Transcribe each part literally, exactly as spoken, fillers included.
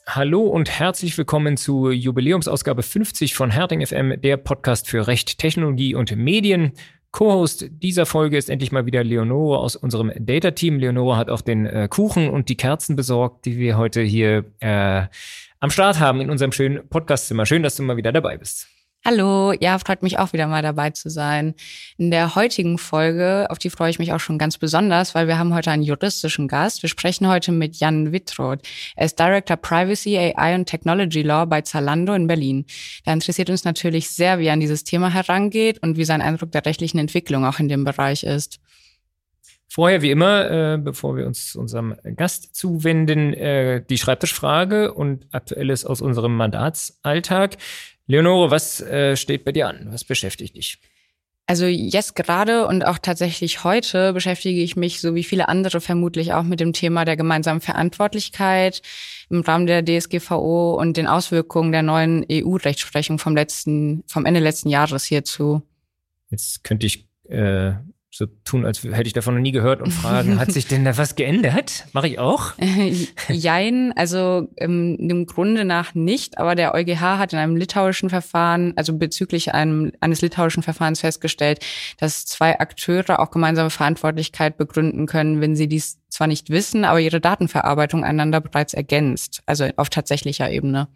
Hallo und herzlich willkommen zu Jubiläumsausgabe fünfzig von Herting F M, der Podcast für Recht, Technologie und Medien. Co-Host dieser Folge ist endlich mal wieder Leonore aus unserem Data-Team. Leonore hat auch den äh, Kuchen und die Kerzen besorgt, die wir heute hier äh, am Start haben in unserem schönen Podcastzimmer. Schön, dass du mal wieder dabei bist. Hallo, ja, freut mich auch wieder mal dabei zu sein. In der heutigen Folge, auf die freue ich mich auch schon ganz besonders, weil wir haben heute einen juristischen Gast. Wir sprechen heute mit Jan Wittroth. Er ist Director Privacy, A I und Technology Law bei Zalando in Berlin. Da interessiert uns natürlich sehr, wie er an dieses Thema herangeht und wie sein Eindruck der rechtlichen Entwicklung auch in dem Bereich ist. Vorher, wie immer, äh, bevor wir uns unserem Gast zuwenden, äh, die Schreibtischfrage und Aktuelles aus unserem Mandatsalltag. Leonore, was äh, steht bei dir an? Was beschäftigt dich? Also jetzt gerade und auch tatsächlich heute beschäftige ich mich, so wie viele andere vermutlich auch, mit dem Thema der gemeinsamen Verantwortlichkeit im Rahmen der D S G V O und den Auswirkungen der neuen E U-Rechtsprechung vom letzten, vom Ende letzten Jahres hierzu. Jetzt könnte ich äh, so tun, als hätte ich davon noch nie gehört und fragen, hat sich denn da was geändert? Mache ich auch? Jein, also ähm, im Grunde nach nicht, aber der EuGH hat in einem litauischen Verfahren, also bezüglich einem eines litauischen Verfahrens festgestellt, dass zwei Akteure auch gemeinsame Verantwortlichkeit begründen können, wenn sie dies zwar nicht wissen, aber ihre Datenverarbeitung einander bereits ergänzt, also auf tatsächlicher Ebene.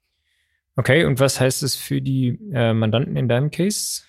Okay, und was heißt es für die äh, Mandanten in deinem Case?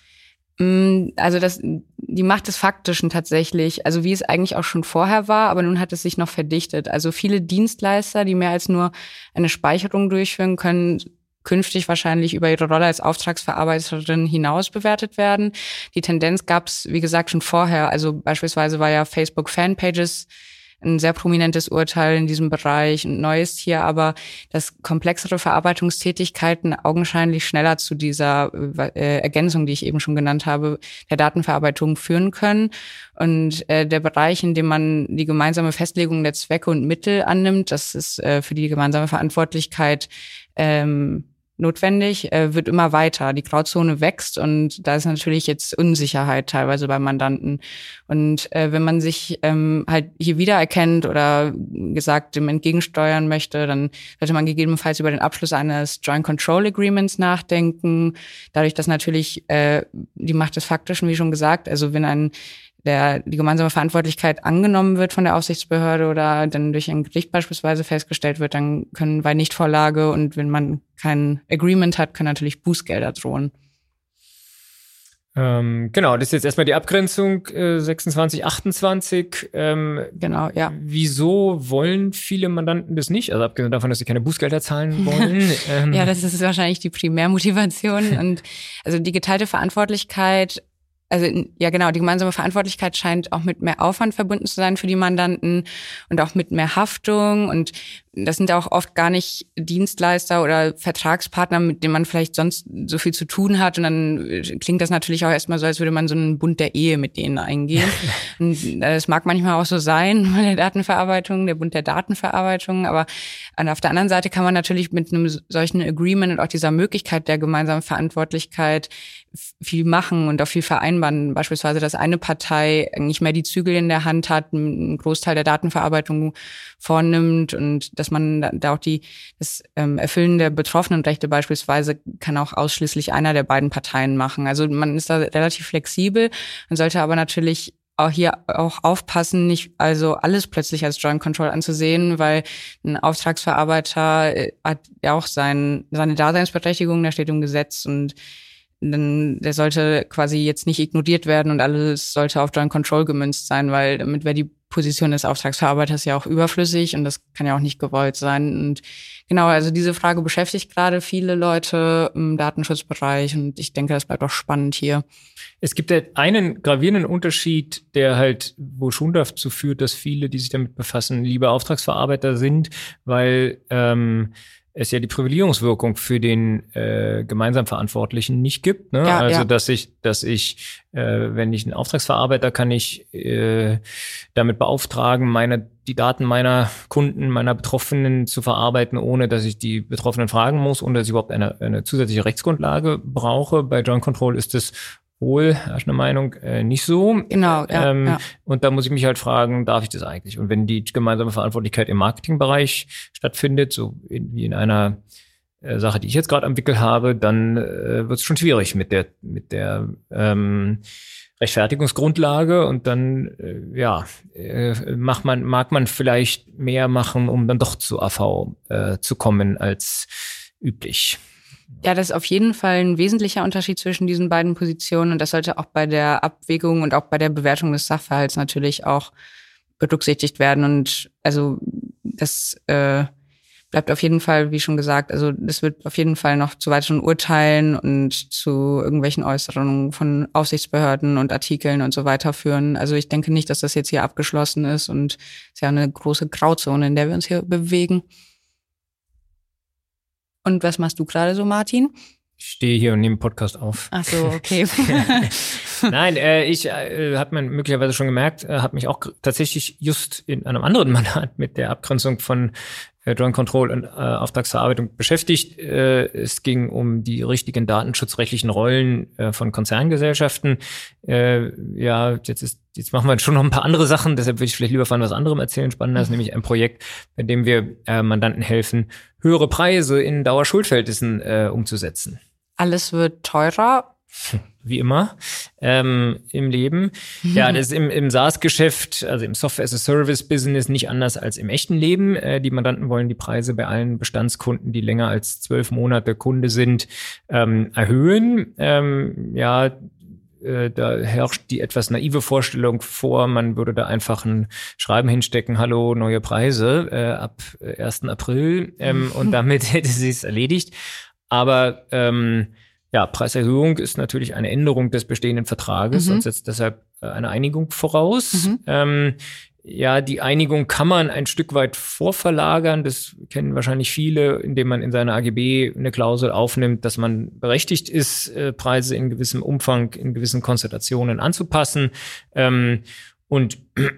Also das, die Macht des Faktischen tatsächlich, also wie es eigentlich auch schon vorher war, aber nun hat es sich noch verdichtet. Also viele Dienstleister, die mehr als nur eine Speicherung durchführen, können künftig wahrscheinlich über ihre Rolle als Auftragsverarbeiterin hinaus bewertet werden. Die Tendenz gab es, wie gesagt, schon vorher. Also beispielsweise war ja Facebook Fanpages ein sehr prominentes Urteil in diesem Bereich und neu ist hier aber, dass komplexere Verarbeitungstätigkeiten augenscheinlich schneller zu dieser äh, Ergänzung, die ich eben schon genannt habe, der Datenverarbeitung führen können. Und äh, der Bereich, in dem man die gemeinsame Festlegung der Zwecke und Mittel annimmt, das ist äh, für die gemeinsame Verantwortlichkeit ähm, notwendig, äh, wird immer weiter. Die Grauzone wächst und da ist natürlich jetzt Unsicherheit teilweise bei Mandanten. Und äh, wenn man sich ähm, halt hier wiedererkennt oder gesagt dem entgegensteuern möchte, dann sollte man gegebenenfalls über den Abschluss eines Joint Control Agreements nachdenken. Dadurch, dass natürlich äh, die Macht des Faktischen, wie schon gesagt, also wenn ein der die gemeinsame Verantwortlichkeit angenommen wird von der Aufsichtsbehörde oder dann durch ein Gericht beispielsweise festgestellt wird, dann können bei Nichtvorlage und wenn man kein Agreement hat, können natürlich Bußgelder drohen. Ähm, genau, das ist jetzt erstmal die Abgrenzung äh, sechsundzwanzig, achtundzwanzig. Ähm, genau, ja. Wieso wollen viele Mandanten das nicht? Also abgesehen davon, dass sie keine Bußgelder zahlen wollen. ähm. Ja, das ist wahrscheinlich die Primärmotivation. Und also die geteilte Verantwortlichkeit, Also ja genau, die gemeinsame Verantwortlichkeit scheint auch mit mehr Aufwand verbunden zu sein für die Mandanten und auch mit mehr Haftung. Und das sind auch oft gar nicht Dienstleister oder Vertragspartner, mit denen man vielleicht sonst so viel zu tun hat. Und dann klingt das natürlich auch erstmal so, als würde man so einen Bund der Ehe mit denen eingehen. Und das mag manchmal auch so sein bei der Datenverarbeitung, der Bund der Datenverarbeitung. Aber auf der anderen Seite kann man natürlich mit einem solchen Agreement und auch dieser Möglichkeit der gemeinsamen Verantwortlichkeit viel machen und auch viel vereinbaren. Beispielsweise, dass eine Partei nicht mehr die Zügel in der Hand hat, einen Großteil der Datenverarbeitung vornimmt und dass man da auch die das ähm, Erfüllen der Betroffenenrechte beispielsweise kann auch ausschließlich einer der beiden Parteien machen. Also man ist da relativ flexibel. Man sollte aber natürlich auch hier auch aufpassen, nicht also alles plötzlich als Joint Control anzusehen, weil ein Auftragsverarbeiter hat ja auch sein, seine Daseinsberechtigung, der steht im Gesetz und dann der sollte quasi jetzt nicht ignoriert werden und alles sollte auf Joint Control gemünzt sein, weil damit wäre die Position des Auftragsverarbeiters ja auch überflüssig und das kann ja auch nicht gewollt sein. Und genau, also diese Frage beschäftigt gerade viele Leute im Datenschutzbereich und ich denke, das bleibt auch spannend hier. Es gibt halt einen gravierenden Unterschied, der halt wohl schon dazu führt, dass viele, die sich damit befassen, lieber Auftragsverarbeiter sind, weil ähm, es ja die Privilegierungswirkung für den äh, gemeinsam Verantwortlichen nicht gibt. Ne? Ja, also ja. dass ich, dass ich, äh, wenn ich einen Auftragsverarbeiter kann ich äh, damit beauftragen, meine die Daten meiner Kunden, meiner Betroffenen zu verarbeiten, ohne dass ich die Betroffenen fragen muss und dass ich überhaupt eine, eine zusätzliche Rechtsgrundlage brauche. Bei Joint Control ist es wohl, herrschende Meinung, äh, nicht so. Genau, ja, ähm, ja. Und da muss ich mich halt fragen, darf ich das eigentlich? Und wenn die gemeinsame Verantwortlichkeit im Marketingbereich stattfindet, so in, wie in einer äh, Sache, die ich jetzt gerade am Wickel habe, dann äh, wird es schon schwierig mit der mit der ähm, Rechtfertigungsgrundlage und dann äh, ja äh, macht man mag man vielleicht mehr machen, um dann doch zu A V äh, zu kommen als üblich. Ja, das ist auf jeden Fall ein wesentlicher Unterschied zwischen diesen beiden Positionen und das sollte auch bei der Abwägung und auch bei der Bewertung des Sachverhalts natürlich auch berücksichtigt werden. Und also das äh, bleibt auf jeden Fall, wie schon gesagt, also das wird auf jeden Fall noch zu weiteren Urteilen und zu irgendwelchen Äußerungen von Aufsichtsbehörden und Artikeln und so weiter führen. Also ich denke nicht, dass das jetzt hier abgeschlossen ist und es ist ja eine große Grauzone, in der wir uns hier bewegen. Und was machst du gerade so, Martin? Ich stehe hier und nehme Podcast auf. Ach so, okay. Nein, äh, ich äh, hat man möglicherweise schon gemerkt, äh, habe mich auch tatsächlich just in einem anderen Mandat mit der Abgrenzung von äh, Joint Control und äh, Auftragsverarbeitung beschäftigt. Äh, es ging um die richtigen datenschutzrechtlichen Rollen äh, von Konzerngesellschaften. Äh, ja, jetzt ist Jetzt machen wir schon noch ein paar andere Sachen, deshalb würde ich vielleicht lieber von was anderem erzählen. Spannender ist nämlich ein Projekt, bei dem wir äh, Mandanten helfen, höhere Preise in Dauerschuldverhältnissen äh, umzusetzen. Alles wird teurer. Wie immer ähm, im Leben. Ja, das ist im, im SaaS-Geschäft, also im Software-as-a-Service-Business nicht anders als im echten Leben. Äh, die Mandanten wollen die Preise bei allen Bestandskunden, die länger als zwölf Monate Kunde sind, ähm, erhöhen. Ähm, ja, Da herrscht die etwas naive Vorstellung vor, man würde da einfach ein Schreiben hinstecken, hallo, neue Preise äh, ab ersten April ähm, und damit hätte sie es erledigt. Aber ähm, ja, Preiserhöhung ist natürlich eine Änderung des bestehenden Vertrages mhm. und setzt deshalb äh, eine Einigung voraus. Mhm. Ähm, Ja, die Einigung kann man ein Stück weit vorverlagern. Das kennen wahrscheinlich viele, indem man in seine A G B eine Klausel aufnimmt, dass man berechtigt ist, äh, Preise in gewissem Umfang, in gewissen Konstellationen anzupassen. Ähm, und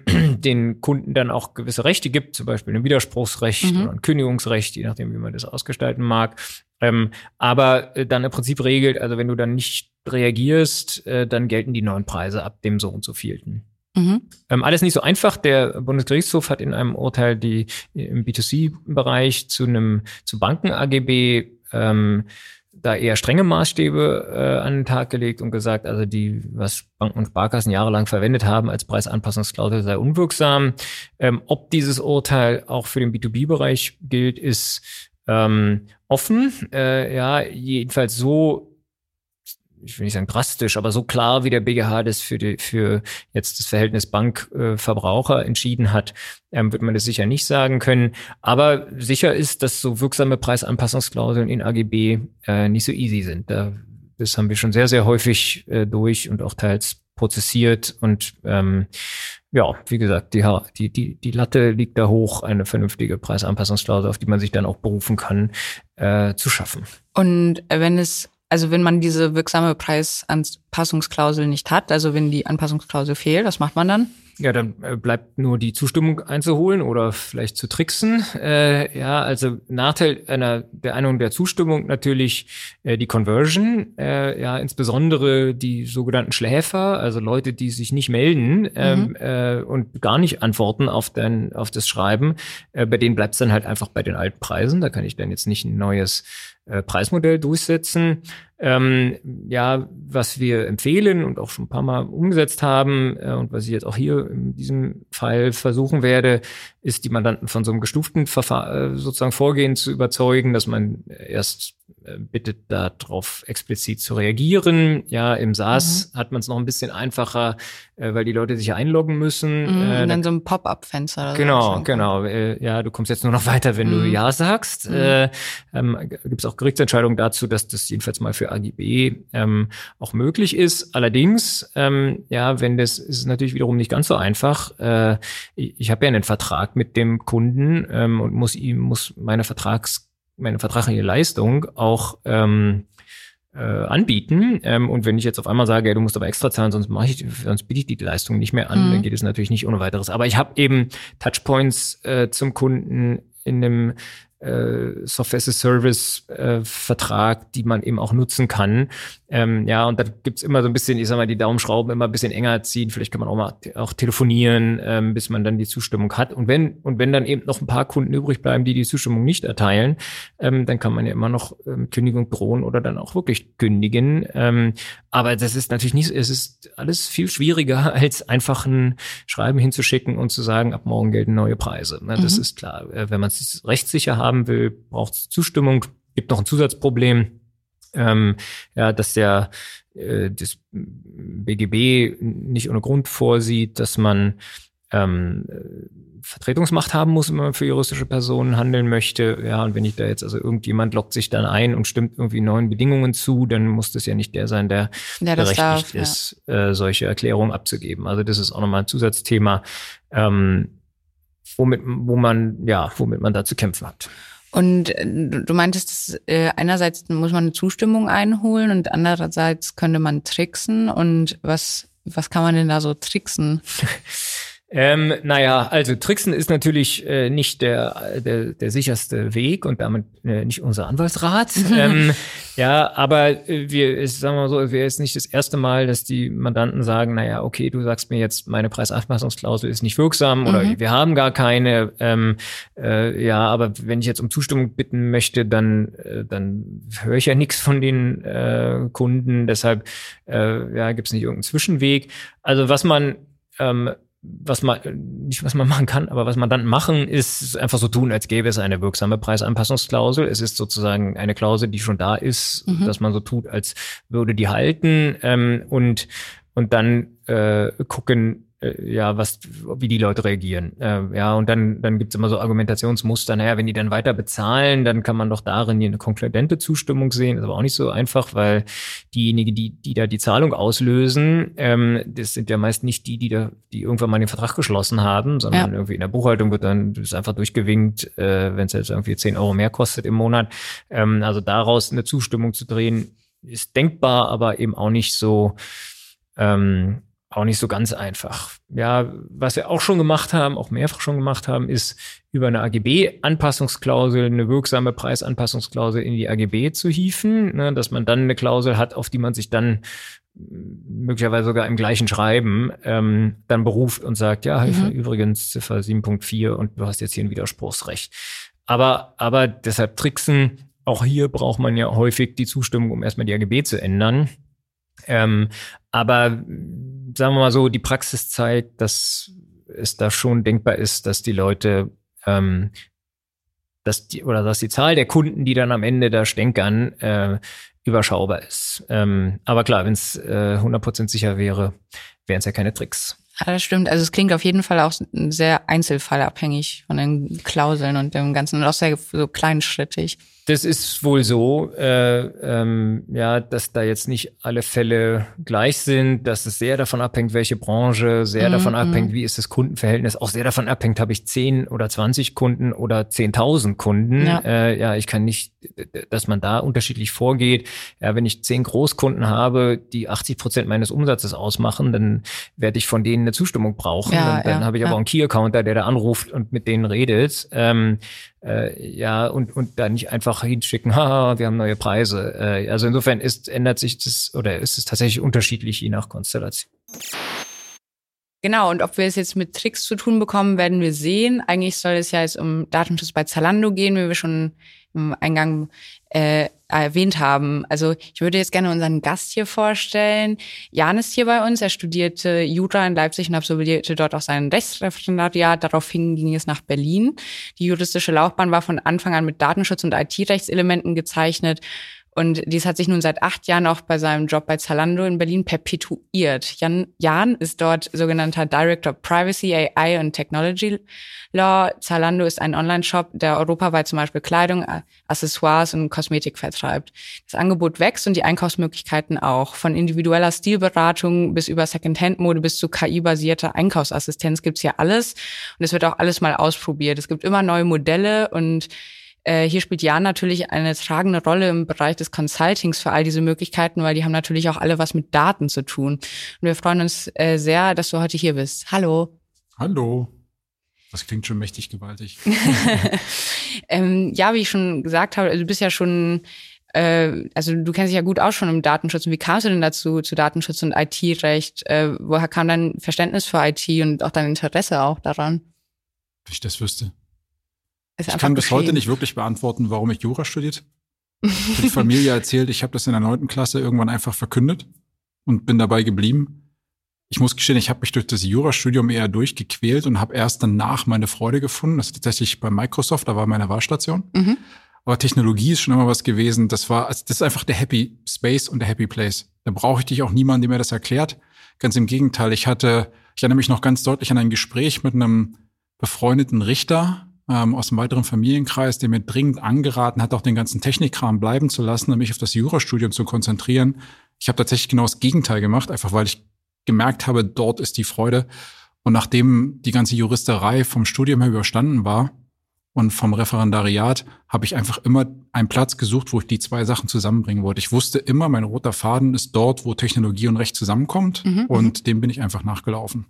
den Kunden dann auch gewisse Rechte gibt, zum Beispiel ein Widerspruchsrecht mhm. oder ein Kündigungsrecht, je nachdem, wie man das ausgestalten mag. Ähm, aber äh, dann im Prinzip regelt, also wenn du dann nicht reagierst, äh, dann gelten die neuen Preise ab dem so und so vielten. Mhm. Ähm, alles nicht so einfach. Der Bundesgerichtshof hat in einem Urteil die im B zwei C-Bereich zu einem zu Banken-A G B ähm, da eher strenge Maßstäbe äh, an den Tag gelegt und gesagt, also die, was Banken und Sparkassen jahrelang verwendet haben als Preisanpassungsklausel, sei unwirksam. Ähm, ob dieses Urteil auch für den B zwei B-Bereich gilt, ist ähm, offen. Äh, ja, jedenfalls so, ich will nicht sagen drastisch, aber so klar, wie der B G H das für die, für jetzt das Verhältnis Bank-Verbraucher äh, entschieden hat, ähm, wird man das sicher nicht sagen können. Aber sicher ist, dass so wirksame Preisanpassungsklauseln in A G B äh, nicht so easy sind. Da, das haben wir schon sehr, sehr häufig äh, durch und auch teils prozessiert. Und ähm, ja, wie gesagt, die, die, die, die Latte liegt da hoch, eine vernünftige Preisanpassungsklausel, auf die man sich dann auch berufen kann, äh, zu schaffen. Und wenn es Also wenn man diese wirksame Preisanpassungsklausel nicht hat, also wenn die Anpassungsklausel fehlt, was macht man dann? Ja, dann äh, bleibt nur die Zustimmung einzuholen oder vielleicht zu tricksen. Äh, ja, also Nachteil einer der Einholung der Zustimmung natürlich äh, die Conversion. Äh, ja, insbesondere die sogenannten Schläfer, also Leute, die sich nicht melden ähm, mhm. äh, und gar nicht antworten auf dein auf das Schreiben. Äh, bei denen bleibt es dann halt einfach bei den alten Preisen. Da kann ich dann jetzt nicht ein neues äh, Preismodell durchsetzen. Ähm, ja, was wir empfehlen und auch schon ein paar Mal umgesetzt haben äh, und was ich jetzt auch hier in diesem Fall versuchen werde, ist die Mandanten von so einem gestuften Verfahren, äh, sozusagen Vorgehen zu überzeugen, dass man erst äh, bittet, darauf explizit zu reagieren. Ja, im SaaS mhm. hat man es noch ein bisschen einfacher, äh, weil die Leute sich ja einloggen müssen. Mhm, äh, und dann so ein Pop-up-Fenster. Oder genau, so genau. Äh, ja, du kommst jetzt nur noch weiter, wenn mhm. du Ja sagst. Mhm. Äh, ähm, gibt es auch Gerichtsentscheidungen dazu, dass das jedenfalls mal für A G B ähm, auch möglich ist. Allerdings, ähm, ja, wenn das ist natürlich wiederum nicht ganz so einfach. Äh, ich ich habe ja einen Vertrag mit dem Kunden ähm, und muss ihm muss meine Vertrags meine vertragliche Leistung auch ähm, äh, anbieten. Ähm, und wenn ich jetzt auf einmal sage, ja, du musst aber extra zahlen, sonst mache ich, sonst biete ich die Leistung nicht mehr an, mhm. dann geht es natürlich nicht ohne weiteres. Aber ich habe eben Touchpoints äh, zum Kunden in einem äh, Software-as-a-Service-Vertrag, äh, die man eben auch nutzen kann. Ähm, ja, und da gibt's immer so ein bisschen, ich sag mal, die Daumenschrauben immer ein bisschen enger ziehen. Vielleicht kann man auch mal auch telefonieren, ähm, bis man dann die Zustimmung hat. Und wenn und wenn dann eben noch ein paar Kunden übrig bleiben, die die Zustimmung nicht erteilen, ähm, dann kann man ja immer noch ähm, Kündigung drohen oder dann auch wirklich kündigen. Ähm, aber das ist natürlich nicht, es ist alles viel schwieriger, als einfach ein Schreiben hinzuschicken und zu sagen, ab morgen gelten neue Preise. Ne, das mhm. ist klar. Äh, wenn man es rechtssicher haben will, braucht es Zustimmung. Gibt noch ein Zusatzproblem, ähm, ja, dass der äh, das B G B nicht ohne Grund vorsieht, dass man ähm, Vertretungsmacht haben muss, wenn man für juristische Personen handeln möchte. Ja, und wenn ich da jetzt, also irgendjemand loggt sich dann ein und stimmt irgendwie neuen Bedingungen zu, dann muss das ja nicht der sein, der ja, berechtigt darf, ist, ja. äh, solche Erklärungen abzugeben. Also das ist auch nochmal ein Zusatzthema, ähm, womit, wo man, ja, womit man da zu kämpfen hat. Und du meintest, dass, äh, einerseits muss man eine Zustimmung einholen und andererseits könnte man tricksen. Und was, was kann man denn da so tricksen? Ähm, naja, also Tricksen ist natürlich äh, nicht der, der der sicherste Weg und damit äh, nicht unser Anwaltsrat. ähm, ja, aber äh, wir, ich sag mal so, wäre jetzt nicht das erste Mal, dass die Mandanten sagen, naja, okay, du sagst mir jetzt, meine Preisanpassungsklausel ist nicht wirksam oder mhm. wir haben gar keine. Ähm, äh, ja, aber wenn ich jetzt um Zustimmung bitten möchte, dann äh, dann höre ich ja nichts von den äh, Kunden. Deshalb äh, ja, gibt es nicht irgendeinen Zwischenweg. Also was man ähm, was man, nicht was man machen kann, aber was man dann machen, ist einfach so tun, als gäbe es eine wirksame Preisanpassungsklausel. Es ist sozusagen eine Klausel, die schon da ist, mhm. dass man so tut, als würde die halten, ähm, und, und dann äh, gucken, äh, ja, was, wie die Leute reagieren. Äh, ja, und dann, dann gibt's immer so Argumentationsmuster. Naja, wenn die dann weiter bezahlen, dann kann man doch darin eine konkludente Zustimmung sehen. Ist aber auch nicht so einfach, weil diejenigen, die, die da die Zahlung auslösen, ähm, das sind ja meist nicht die, die da, die irgendwann mal den Vertrag geschlossen haben, sondern ja. irgendwie in der Buchhaltung wird dann das ist einfach durchgewinkt, äh, wenn es jetzt irgendwie zehn Euro mehr kostet im Monat. Ähm, also daraus eine Zustimmung zu drehen, ist denkbar, aber eben auch nicht so, ähm, auch nicht so ganz einfach. Ja, was wir auch schon gemacht haben, auch mehrfach schon gemacht haben, ist über eine A G B-Anpassungsklausel, eine wirksame Preisanpassungsklausel in die A G B zu hieven, ne, dass man dann eine Klausel hat, auf die man sich dann möglicherweise sogar im gleichen Schreiben ähm, dann beruft und sagt, ja, mhm. übrigens Ziffer sieben Punkt vier und du hast jetzt hier ein Widerspruchsrecht. Aber, aber deshalb tricksen, auch hier braucht man ja häufig die Zustimmung, um erstmal die A G B zu ändern. Ähm, aber sagen wir mal so, die Praxis zeigt, dass es da schon denkbar ist, dass die Leute, ähm, dass die oder dass die Zahl der Kunden, die dann am Ende da stänkern, äh, überschaubar ist. Ähm, aber klar, wenn es äh, hundert Prozent sicher wäre, wären es ja keine Tricks. Ja, das stimmt. Also es klingt auf jeden Fall auch sehr einzelfallabhängig von den Klauseln und dem Ganzen und auch sehr so kleinschrittig. Das ist wohl so, äh, ähm, ja, dass da jetzt nicht alle Fälle gleich sind, dass es sehr davon abhängt, welche Branche, sehr mm, davon abhängt, mm. wie ist das Kundenverhältnis, auch sehr davon abhängt, habe ich zehn oder zwanzig Kunden oder zehntausend Kunden. Ja. Äh, ja, ich kann nicht, dass man da unterschiedlich vorgeht. Ja, wenn ich zehn Großkunden habe, die achtzig Prozent meines Umsatzes ausmachen, dann werde ich von denen eine Zustimmung brauchen. Ja, und dann ja, habe ich ja. aber auch einen Key-Accounter, der da anruft und mit denen redet. Ähm, äh, ja, und, und da nicht einfach hinschicken, haha, wir haben neue Preise. Äh, also insofern ist, ändert sich das oder ist es tatsächlich unterschiedlich je nach Konstellation. Genau, und ob wir es jetzt mit Tricks zu tun bekommen, werden wir sehen. Eigentlich soll es ja jetzt um Datenschutz bei Zalando gehen, wie wir schon im Eingang äh, erwähnt haben. Also ich würde jetzt gerne unseren Gast hier vorstellen. Jan ist hier bei uns. Er studierte Jura in Leipzig und absolvierte dort auch sein Rechtsreferendariat. Daraufhin ging es nach Berlin. Die juristische Laufbahn war von Anfang an mit Datenschutz- und I T-Rechtselementen gezeichnet. Und dies hat sich nun seit acht Jahren auch bei seinem Job bei Zalando in Berlin perpetuiert. Jan, Jan ist dort sogenannter Director of Privacy, A I und Technology Law. Zalando ist ein Online-Shop, der europaweit zum Beispiel Kleidung, Accessoires und Kosmetik vertreibt. Das Angebot wächst und die Einkaufsmöglichkeiten auch. Von individueller Stilberatung bis über Secondhand-Mode bis zu K I-basierter Einkaufsassistenz gibt's hier alles. Und es wird auch alles mal ausprobiert. Es gibt immer neue Modelle und hier spielt Jan natürlich eine tragende Rolle im Bereich des Consultings für all diese Möglichkeiten, weil die haben natürlich auch alle was mit Daten zu tun. Und wir freuen uns äh, sehr, dass du heute hier bist. Hallo. Hallo. Das klingt schon mächtig gewaltig. ähm, ja, wie ich schon gesagt habe, also du bist ja schon, äh, also du kennst dich ja gut aus schon im Datenschutz. Und wie kamst du denn dazu, zu Datenschutz und I T-Recht? Äh, woher kam dein Verständnis für I T und auch dein Interesse auch daran? Wenn ich das wüsste. Ist ich kann bis geschehen. heute nicht wirklich beantworten, warum ich Jura studiert. Die Familie erzählt, ich habe das in der neunten Klasse irgendwann einfach verkündet und bin dabei geblieben. Ich muss gestehen, ich habe mich durch das Jurastudium eher durchgequält und habe erst danach meine Freude gefunden. Das ist tatsächlich bei Microsoft, da war meine Wahrstation. Mhm. Aber Technologie ist schon immer was gewesen. Das war, das ist einfach der Happy Space und der Happy Place. Da brauche ich dich auch niemanden, der mir das erklärt. Ganz im Gegenteil. Ich hatte, ich erinnere mich noch ganz deutlich an ein Gespräch mit einem befreundeten Richter ähm, aus einem weiteren Familienkreis, der mir dringend angeraten hat, auch den ganzen Technikkram bleiben zu lassen und mich auf das Jurastudium zu konzentrieren. Ich habe tatsächlich genau das Gegenteil gemacht, einfach weil ich gemerkt habe, dort ist die Freude. Und nachdem die ganze Juristerei vom Studium her überstanden war und vom Referendariat, habe ich einfach immer einen Platz gesucht, wo ich die zwei Sachen zusammenbringen wollte. Ich wusste immer, mein roter Faden ist dort, wo Technologie und Recht zusammenkommt. Mhm. Und dem bin ich einfach nachgelaufen.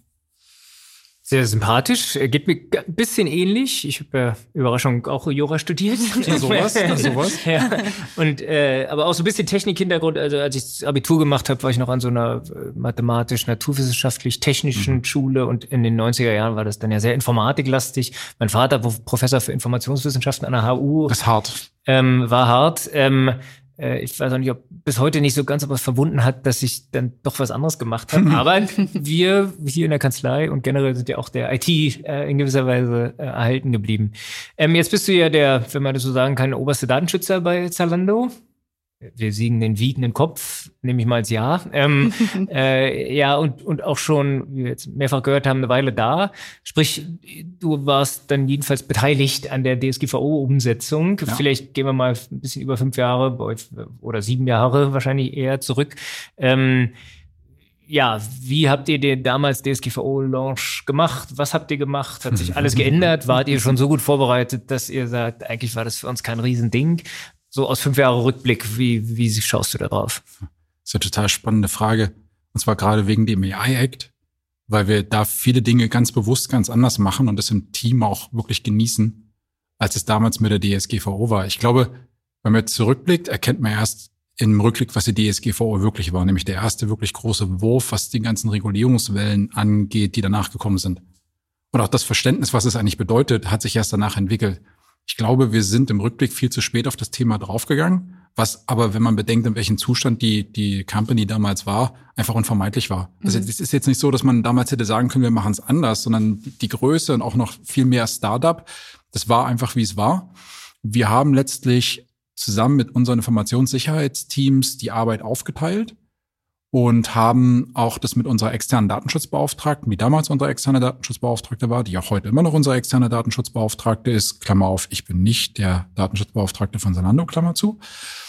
Sehr sympathisch. Geht mir ein bisschen ähnlich. Ich habe ja Überraschung auch Jura studiert. Ja, sowas, ja, sowas. Ja. Und äh, aber auch so ein bisschen Technik-Hintergrund. Also als ich das Abitur gemacht habe, war ich noch an so einer mathematisch-naturwissenschaftlich-technischen mhm. Schule und in den neunziger Jahren war das dann ja sehr informatiklastig. Mein Vater war Professor für Informationswissenschaften an der H U. Das ist hart. Ähm, war hart. Ähm, Ich weiß auch nicht, ob bis heute nicht so ganz aber verbunden hat, dass ich dann doch was anderes gemacht habe. Aber wir hier in der Kanzlei und generell sind ja auch der I T äh, in gewisser Weise äh, erhalten geblieben. Ähm, jetzt bist du ja der, wenn man das so sagen kann, oberste Datenschützer bei Zalando. Wir siegen den wiegenden Kopf, nehme ich mal als Ja. Ähm, äh, ja, und, und auch schon, wie wir jetzt mehrfach gehört haben, eine Weile da. Sprich, du warst dann jedenfalls beteiligt an der D S G V O-Umsetzung. Ja. Vielleicht gehen wir mal ein bisschen über fünf Jahre oder sieben Jahre wahrscheinlich eher zurück. Ähm, ja, wie habt ihr den damals D S G V O-Launch gemacht? Was habt ihr gemacht? Hat sich alles geändert? Wart ihr schon so gut vorbereitet, dass ihr sagt, eigentlich war das für uns kein Riesending? So aus fünf Jahren Rückblick, wie, wie schaust du da drauf? Das ist eine total spannende Frage. Und zwar gerade wegen dem A I-Act, weil wir da viele Dinge ganz bewusst ganz anders machen und das im Team auch wirklich genießen, als es damals mit der D S G V O war. Ich glaube, wenn man jetzt zurückblickt, erkennt man erst im Rückblick, was die D S G V O wirklich war, nämlich der erste wirklich große Wurf, was die ganzen Regulierungswellen angeht, die danach gekommen sind. Und auch das Verständnis, was es eigentlich bedeutet, hat sich erst danach entwickelt. Ich glaube, wir sind im Rückblick viel zu spät auf das Thema draufgegangen, was aber, wenn man bedenkt, in welchem Zustand die die Company damals war, einfach unvermeidlich war. Mhm. Also es ist jetzt nicht so, dass man damals hätte sagen können, wir machen es anders, sondern die Größe und auch noch viel mehr Startup, das war einfach, wie es war. Wir haben letztlich zusammen mit unseren Informationssicherheitsteams die Arbeit aufgeteilt und haben auch das mit unserer externen Datenschutzbeauftragten, wie damals unsere externe Datenschutzbeauftragte war, die auch heute immer noch unsere externe Datenschutzbeauftragte ist, Klammer auf, ich bin nicht der Datenschutzbeauftragte von Zalando, Klammer zu,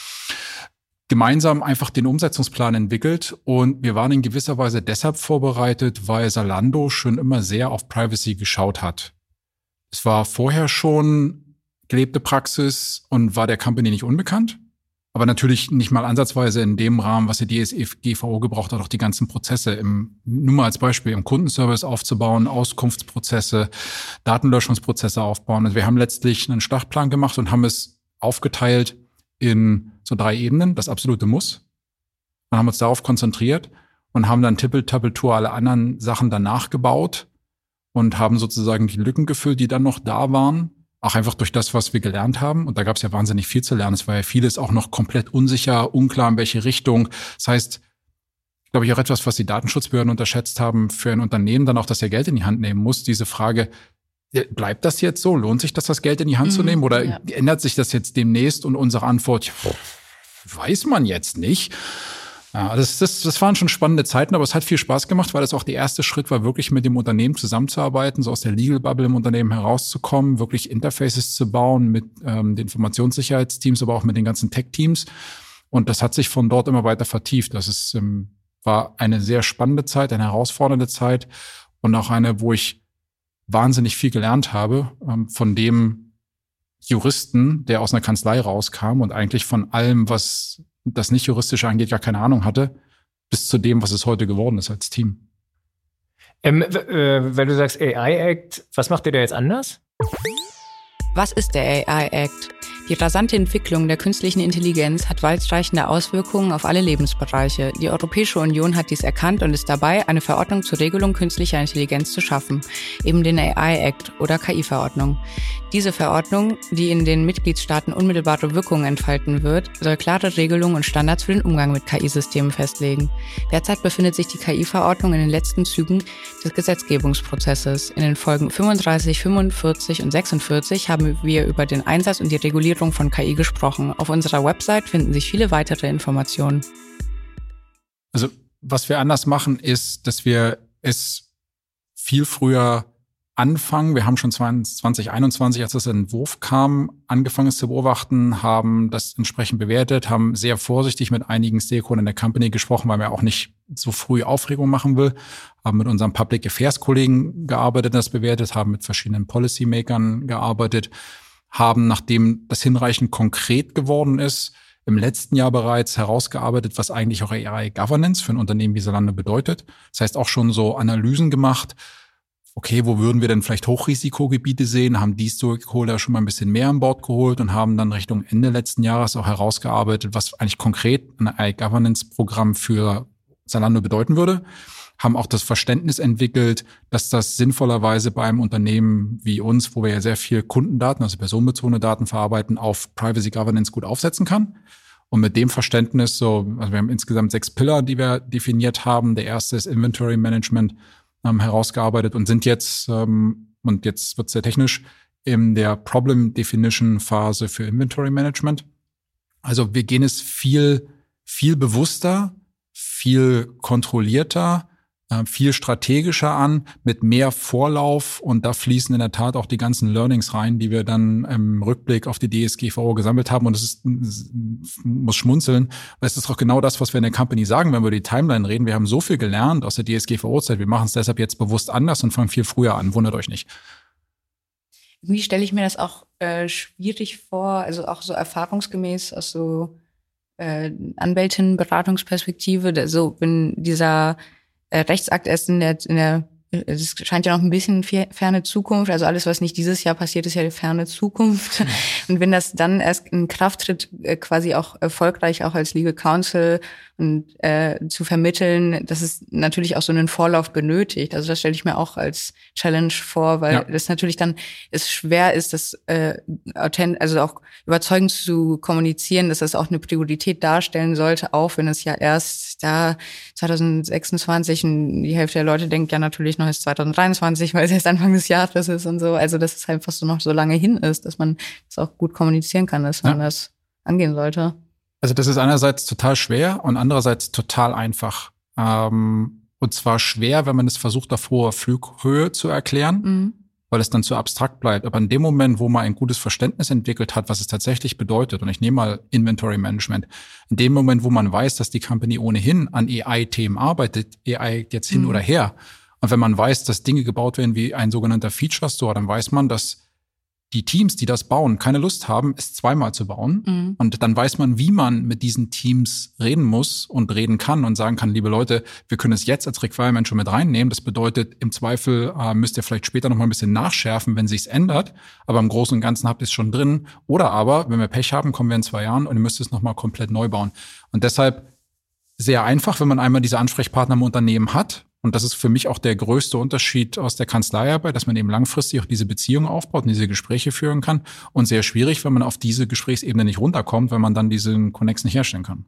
gemeinsam einfach den Umsetzungsplan entwickelt. Und wir waren in gewisser Weise deshalb vorbereitet, weil Zalando schon immer sehr auf Privacy geschaut hat. Es war vorher schon gelebte Praxis und war der Company nicht unbekannt. Aber natürlich nicht mal ansatzweise in dem Rahmen, was die D S G V O gebraucht hat, auch die ganzen Prozesse, im, nur mal als Beispiel, im Kundenservice aufzubauen, Auskunftsprozesse, Datenlöschungsprozesse aufbauen. Also wir haben letztlich einen Schlachtplan gemacht und haben es aufgeteilt in so drei Ebenen, das absolute Muss. Dann haben wir uns darauf konzentriert und haben dann Tippel-Tappel-Tour alle anderen Sachen danach gebaut und haben sozusagen die Lücken gefüllt, die dann noch da waren. Auch einfach durch das, was wir gelernt haben. Und da gab es ja wahnsinnig viel zu lernen. Es war ja vieles auch noch komplett unsicher, unklar, in welche Richtung. Das heißt, glaube ich, auch etwas, was die Datenschutzbehörden unterschätzt haben, für ein Unternehmen dann auch, dass er Geld in die Hand nehmen muss. Diese Frage, bleibt das jetzt so? Lohnt sich das, das Geld in die Hand mhm, zu nehmen? Oder ja. ändert sich das jetzt demnächst? Und unsere Antwort, weiß man jetzt nicht. Ja, das, das, das waren schon spannende Zeiten, aber es hat viel Spaß gemacht, weil das auch der erste Schritt war, wirklich mit dem Unternehmen zusammenzuarbeiten, so aus der Legal Bubble im Unternehmen herauszukommen, wirklich Interfaces zu bauen mit ähm, den Informationssicherheitsteams, aber auch mit den ganzen Tech-Teams. Und das hat sich von dort immer weiter vertieft. Das ist, ähm, war eine sehr spannende Zeit, eine herausfordernde Zeit und auch eine, wo ich wahnsinnig viel gelernt habe ähm, von dem Juristen, der aus einer Kanzlei rauskam und eigentlich von allem, was das nicht juristische angeht, gar keine Ahnung hatte, bis zu dem, was es heute geworden ist als Team. Ähm, äh, wenn du sagst A I-Act, was macht ihr da jetzt anders? Was ist der A I Act? Die rasante Entwicklung der künstlichen Intelligenz hat weitreichende Auswirkungen auf alle Lebensbereiche. Die Europäische Union hat dies erkannt und ist dabei, eine Verordnung zur Regelung künstlicher Intelligenz zu schaffen, eben den A I Act oder K I-Verordnung. Diese Verordnung, die in den Mitgliedstaaten unmittelbare Wirkungen entfalten wird, soll klare Regelungen und Standards für den Umgang mit K I-Systemen festlegen. Derzeit befindet sich die K I-Verordnung in den letzten Zügen des Gesetzgebungsprozesses. In den Folgen fünfunddreißig, fünfundvierzig und sechsundvierzig haben wir über den Einsatz und die Regulierung von K I gesprochen. Auf unserer Website finden sich viele weitere Informationen. Also was wir anders machen, ist, dass wir es viel früher anfangen. Wir haben schon zwanzig einundzwanzig, als das Entwurf kam, angefangen es zu beobachten, haben das entsprechend bewertet, haben sehr vorsichtig mit einigen Stakeholdern der Company gesprochen, weil wir auch nicht so früh Aufregung machen will, haben mit unseren Public Affairs Kollegen gearbeitet, das bewertet, haben mit verschiedenen Policymakern gearbeitet, haben, nachdem das hinreichend konkret geworden ist, im letzten Jahr bereits herausgearbeitet, was eigentlich auch A I Governance für ein Unternehmen wie Zalando bedeutet. Das heißt auch schon so Analysen gemacht. Okay, wo würden wir denn vielleicht Hochrisikogebiete sehen? Haben die Stakeholder schon mal ein bisschen mehr an Bord geholt und haben dann Richtung Ende letzten Jahres auch herausgearbeitet, was eigentlich konkret ein A I Governance Programm für Zalando bedeuten würde. Haben auch das Verständnis entwickelt, dass das sinnvollerweise bei einem Unternehmen wie uns, wo wir ja sehr viel Kundendaten, also personenbezogene Daten verarbeiten, auf Privacy Governance gut aufsetzen kann. Und mit dem Verständnis so, also wir haben insgesamt sechs Pillar, die wir definiert haben. Der erste ist Inventory Management, ähm, herausgearbeitet und sind jetzt, ähm, und jetzt wird es sehr technisch, in der Problem Definition Phase für Inventory Management. Also wir gehen es viel, viel bewusster, viel kontrollierter, viel strategischer an, mit mehr Vorlauf, und da fließen in der Tat auch die ganzen Learnings rein, die wir dann im Rückblick auf die D S G V O gesammelt haben, und das ist, muss schmunzeln, weil es ist auch genau das, was wir in der Company sagen, wenn wir über die Timeline reden. Wir haben so viel gelernt aus der D S G V O-Zeit, wir machen es deshalb jetzt bewusst anders und fangen viel früher an, wundert euch nicht. Irgendwie stelle ich mir das auch äh, schwierig vor, also auch so erfahrungsgemäß aus so äh, Anwältinnenberatungsperspektive, so wenn dieser Äh, Rechtsakt erst in der, in der, es scheint ja noch ein bisschen ferne Zukunft, also alles, was nicht dieses Jahr passiert, ist ja die ferne Zukunft. Mhm. Und wenn das dann erst in Kraft tritt, äh, quasi auch erfolgreich auch als Legal Counsel und äh, zu vermitteln, dass es natürlich auch so einen Vorlauf benötigt. Also das stelle ich mir auch als Challenge vor, weil ja. das natürlich dann es schwer ist, das äh, authent- also auch überzeugend zu kommunizieren, dass das auch eine Priorität darstellen sollte, auch wenn es ja erst da zwanzig sechsundzwanzig und die Hälfte der Leute denkt ja natürlich noch ist zwanzig dreiundzwanzig, weil es erst Anfang des Jahres ist und so. Also dass es einfach so noch so lange hin ist, dass man das auch gut kommunizieren kann, dass man ja. das angehen sollte. Also das ist einerseits total schwer und andererseits total einfach. Ähm, und zwar schwer, wenn man es versucht, auf hoher Flughöhe zu erklären, mhm. weil es dann zu abstrakt bleibt. Aber in dem Moment, wo man ein gutes Verständnis entwickelt hat, was es tatsächlich bedeutet, und ich nehme mal Inventory Management, in dem Moment, wo man weiß, dass die Company ohnehin an A I-Themen arbeitet, A I jetzt hin mhm. oder her, und wenn man weiß, dass Dinge gebaut werden wie ein sogenannter Feature Store, dann weiß man, dass die Teams, die das bauen, keine Lust haben, es zweimal zu bauen. Mhm. Und dann weiß man, wie man mit diesen Teams reden muss und reden kann und sagen kann, liebe Leute, wir können es jetzt als Requirement schon mit reinnehmen. Das bedeutet, im Zweifel äh, müsst ihr vielleicht später noch mal ein bisschen nachschärfen, wenn sich's ändert. Aber im Großen und Ganzen habt ihr es schon drin. Oder aber, wenn wir Pech haben, kommen wir in zwei Jahren und ihr müsst es noch mal komplett neu bauen. Und deshalb sehr einfach, wenn man einmal diese Ansprechpartner im Unternehmen hat. Und das ist für mich auch der größte Unterschied aus der Kanzleiarbeit, dass man eben langfristig auch diese Beziehung aufbaut und diese Gespräche führen kann. Und sehr schwierig, wenn man auf diese Gesprächsebene nicht runterkommt, wenn man dann diesen Connex nicht herstellen kann.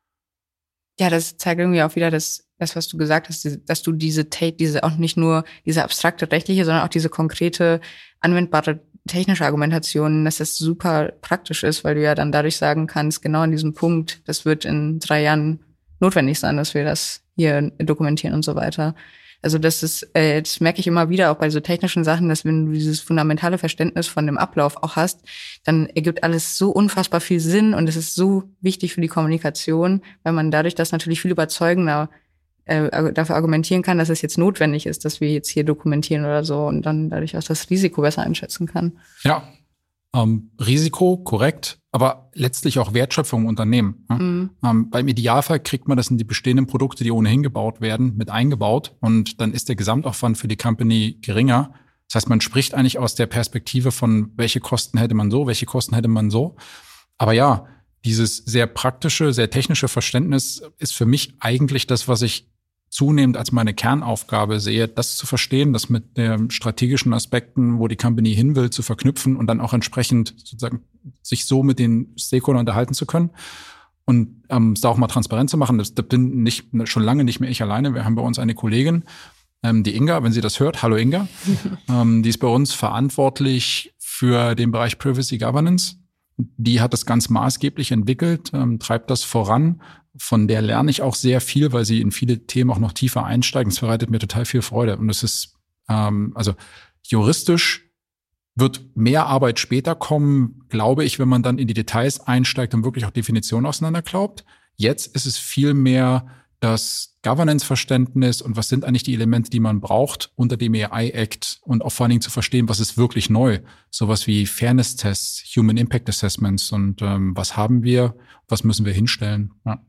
Ja, das zeigt irgendwie auch wieder das, das was du gesagt hast, dass du diese Tate, diese auch nicht nur diese abstrakte rechtliche, sondern auch diese konkrete, anwendbare technische Argumentation, dass das super praktisch ist, weil du ja dann dadurch sagen kannst, genau an diesem Punkt, das wird in drei Jahren notwendig sein, dass wir das hier dokumentieren und so weiter. Also das ist, äh, das merke ich immer wieder, auch bei so technischen Sachen, dass wenn du dieses fundamentale Verständnis von dem Ablauf auch hast, dann ergibt alles so unfassbar viel Sinn und es ist so wichtig für die Kommunikation, weil man dadurch das natürlich viel überzeugender äh, dafür argumentieren kann, dass es jetzt notwendig ist, dass wir jetzt hier dokumentieren oder so und dann dadurch auch das Risiko besser einschätzen kann. Ja, ähm, Risiko, korrekt, aber letztlich auch Wertschöpfung im Unternehmen. Ne? Mhm. Ähm, beim Idealfall kriegt man das in die bestehenden Produkte, die ohnehin gebaut werden, mit eingebaut und dann ist der Gesamtaufwand für die Company geringer. Das heißt, man spricht eigentlich aus der Perspektive von, welche Kosten hätte man so, welche Kosten hätte man so. Aber ja, dieses sehr praktische, sehr technische Verständnis ist für mich eigentlich das, was ich zunehmend als meine Kernaufgabe sehe, das zu verstehen, das mit den strategischen Aspekten, wo die Company hin will, zu verknüpfen und dann auch entsprechend sozusagen sich so mit den Stakeholdern unterhalten zu können und ähm, es da auch mal transparent zu machen. Das, das bin nicht schon lange nicht mehr ich alleine. Wir haben bei uns eine Kollegin, ähm, die Inga, wenn sie das hört, hallo Inga, ähm, die ist bei uns verantwortlich für den Bereich Privacy Governance. Die hat das ganz maßgeblich entwickelt, ähm, treibt das voran. Von der lerne ich auch sehr viel, weil sie in viele Themen auch noch tiefer einsteigt. Es bereitet mir total viel Freude. Und es ist, ähm, also juristisch wird mehr Arbeit später kommen, glaube ich, wenn man dann in die Details einsteigt und wirklich auch Definitionen auseinanderklaubt. Jetzt ist es viel mehr das Governance-Verständnis und was sind eigentlich die Elemente, die man braucht unter dem A I-Act und auch vor allen Dingen zu verstehen, was ist wirklich neu. Sowas wie Fairness-Tests, Human Impact Assessments und ähm, was haben wir, was müssen wir hinstellen. Ja.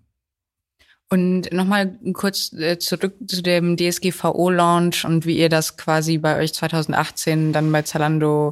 Und nochmal kurz äh, zurück zu dem D S G V O-Launch und wie ihr das quasi bei euch zwanzig achtzehn dann bei Zalando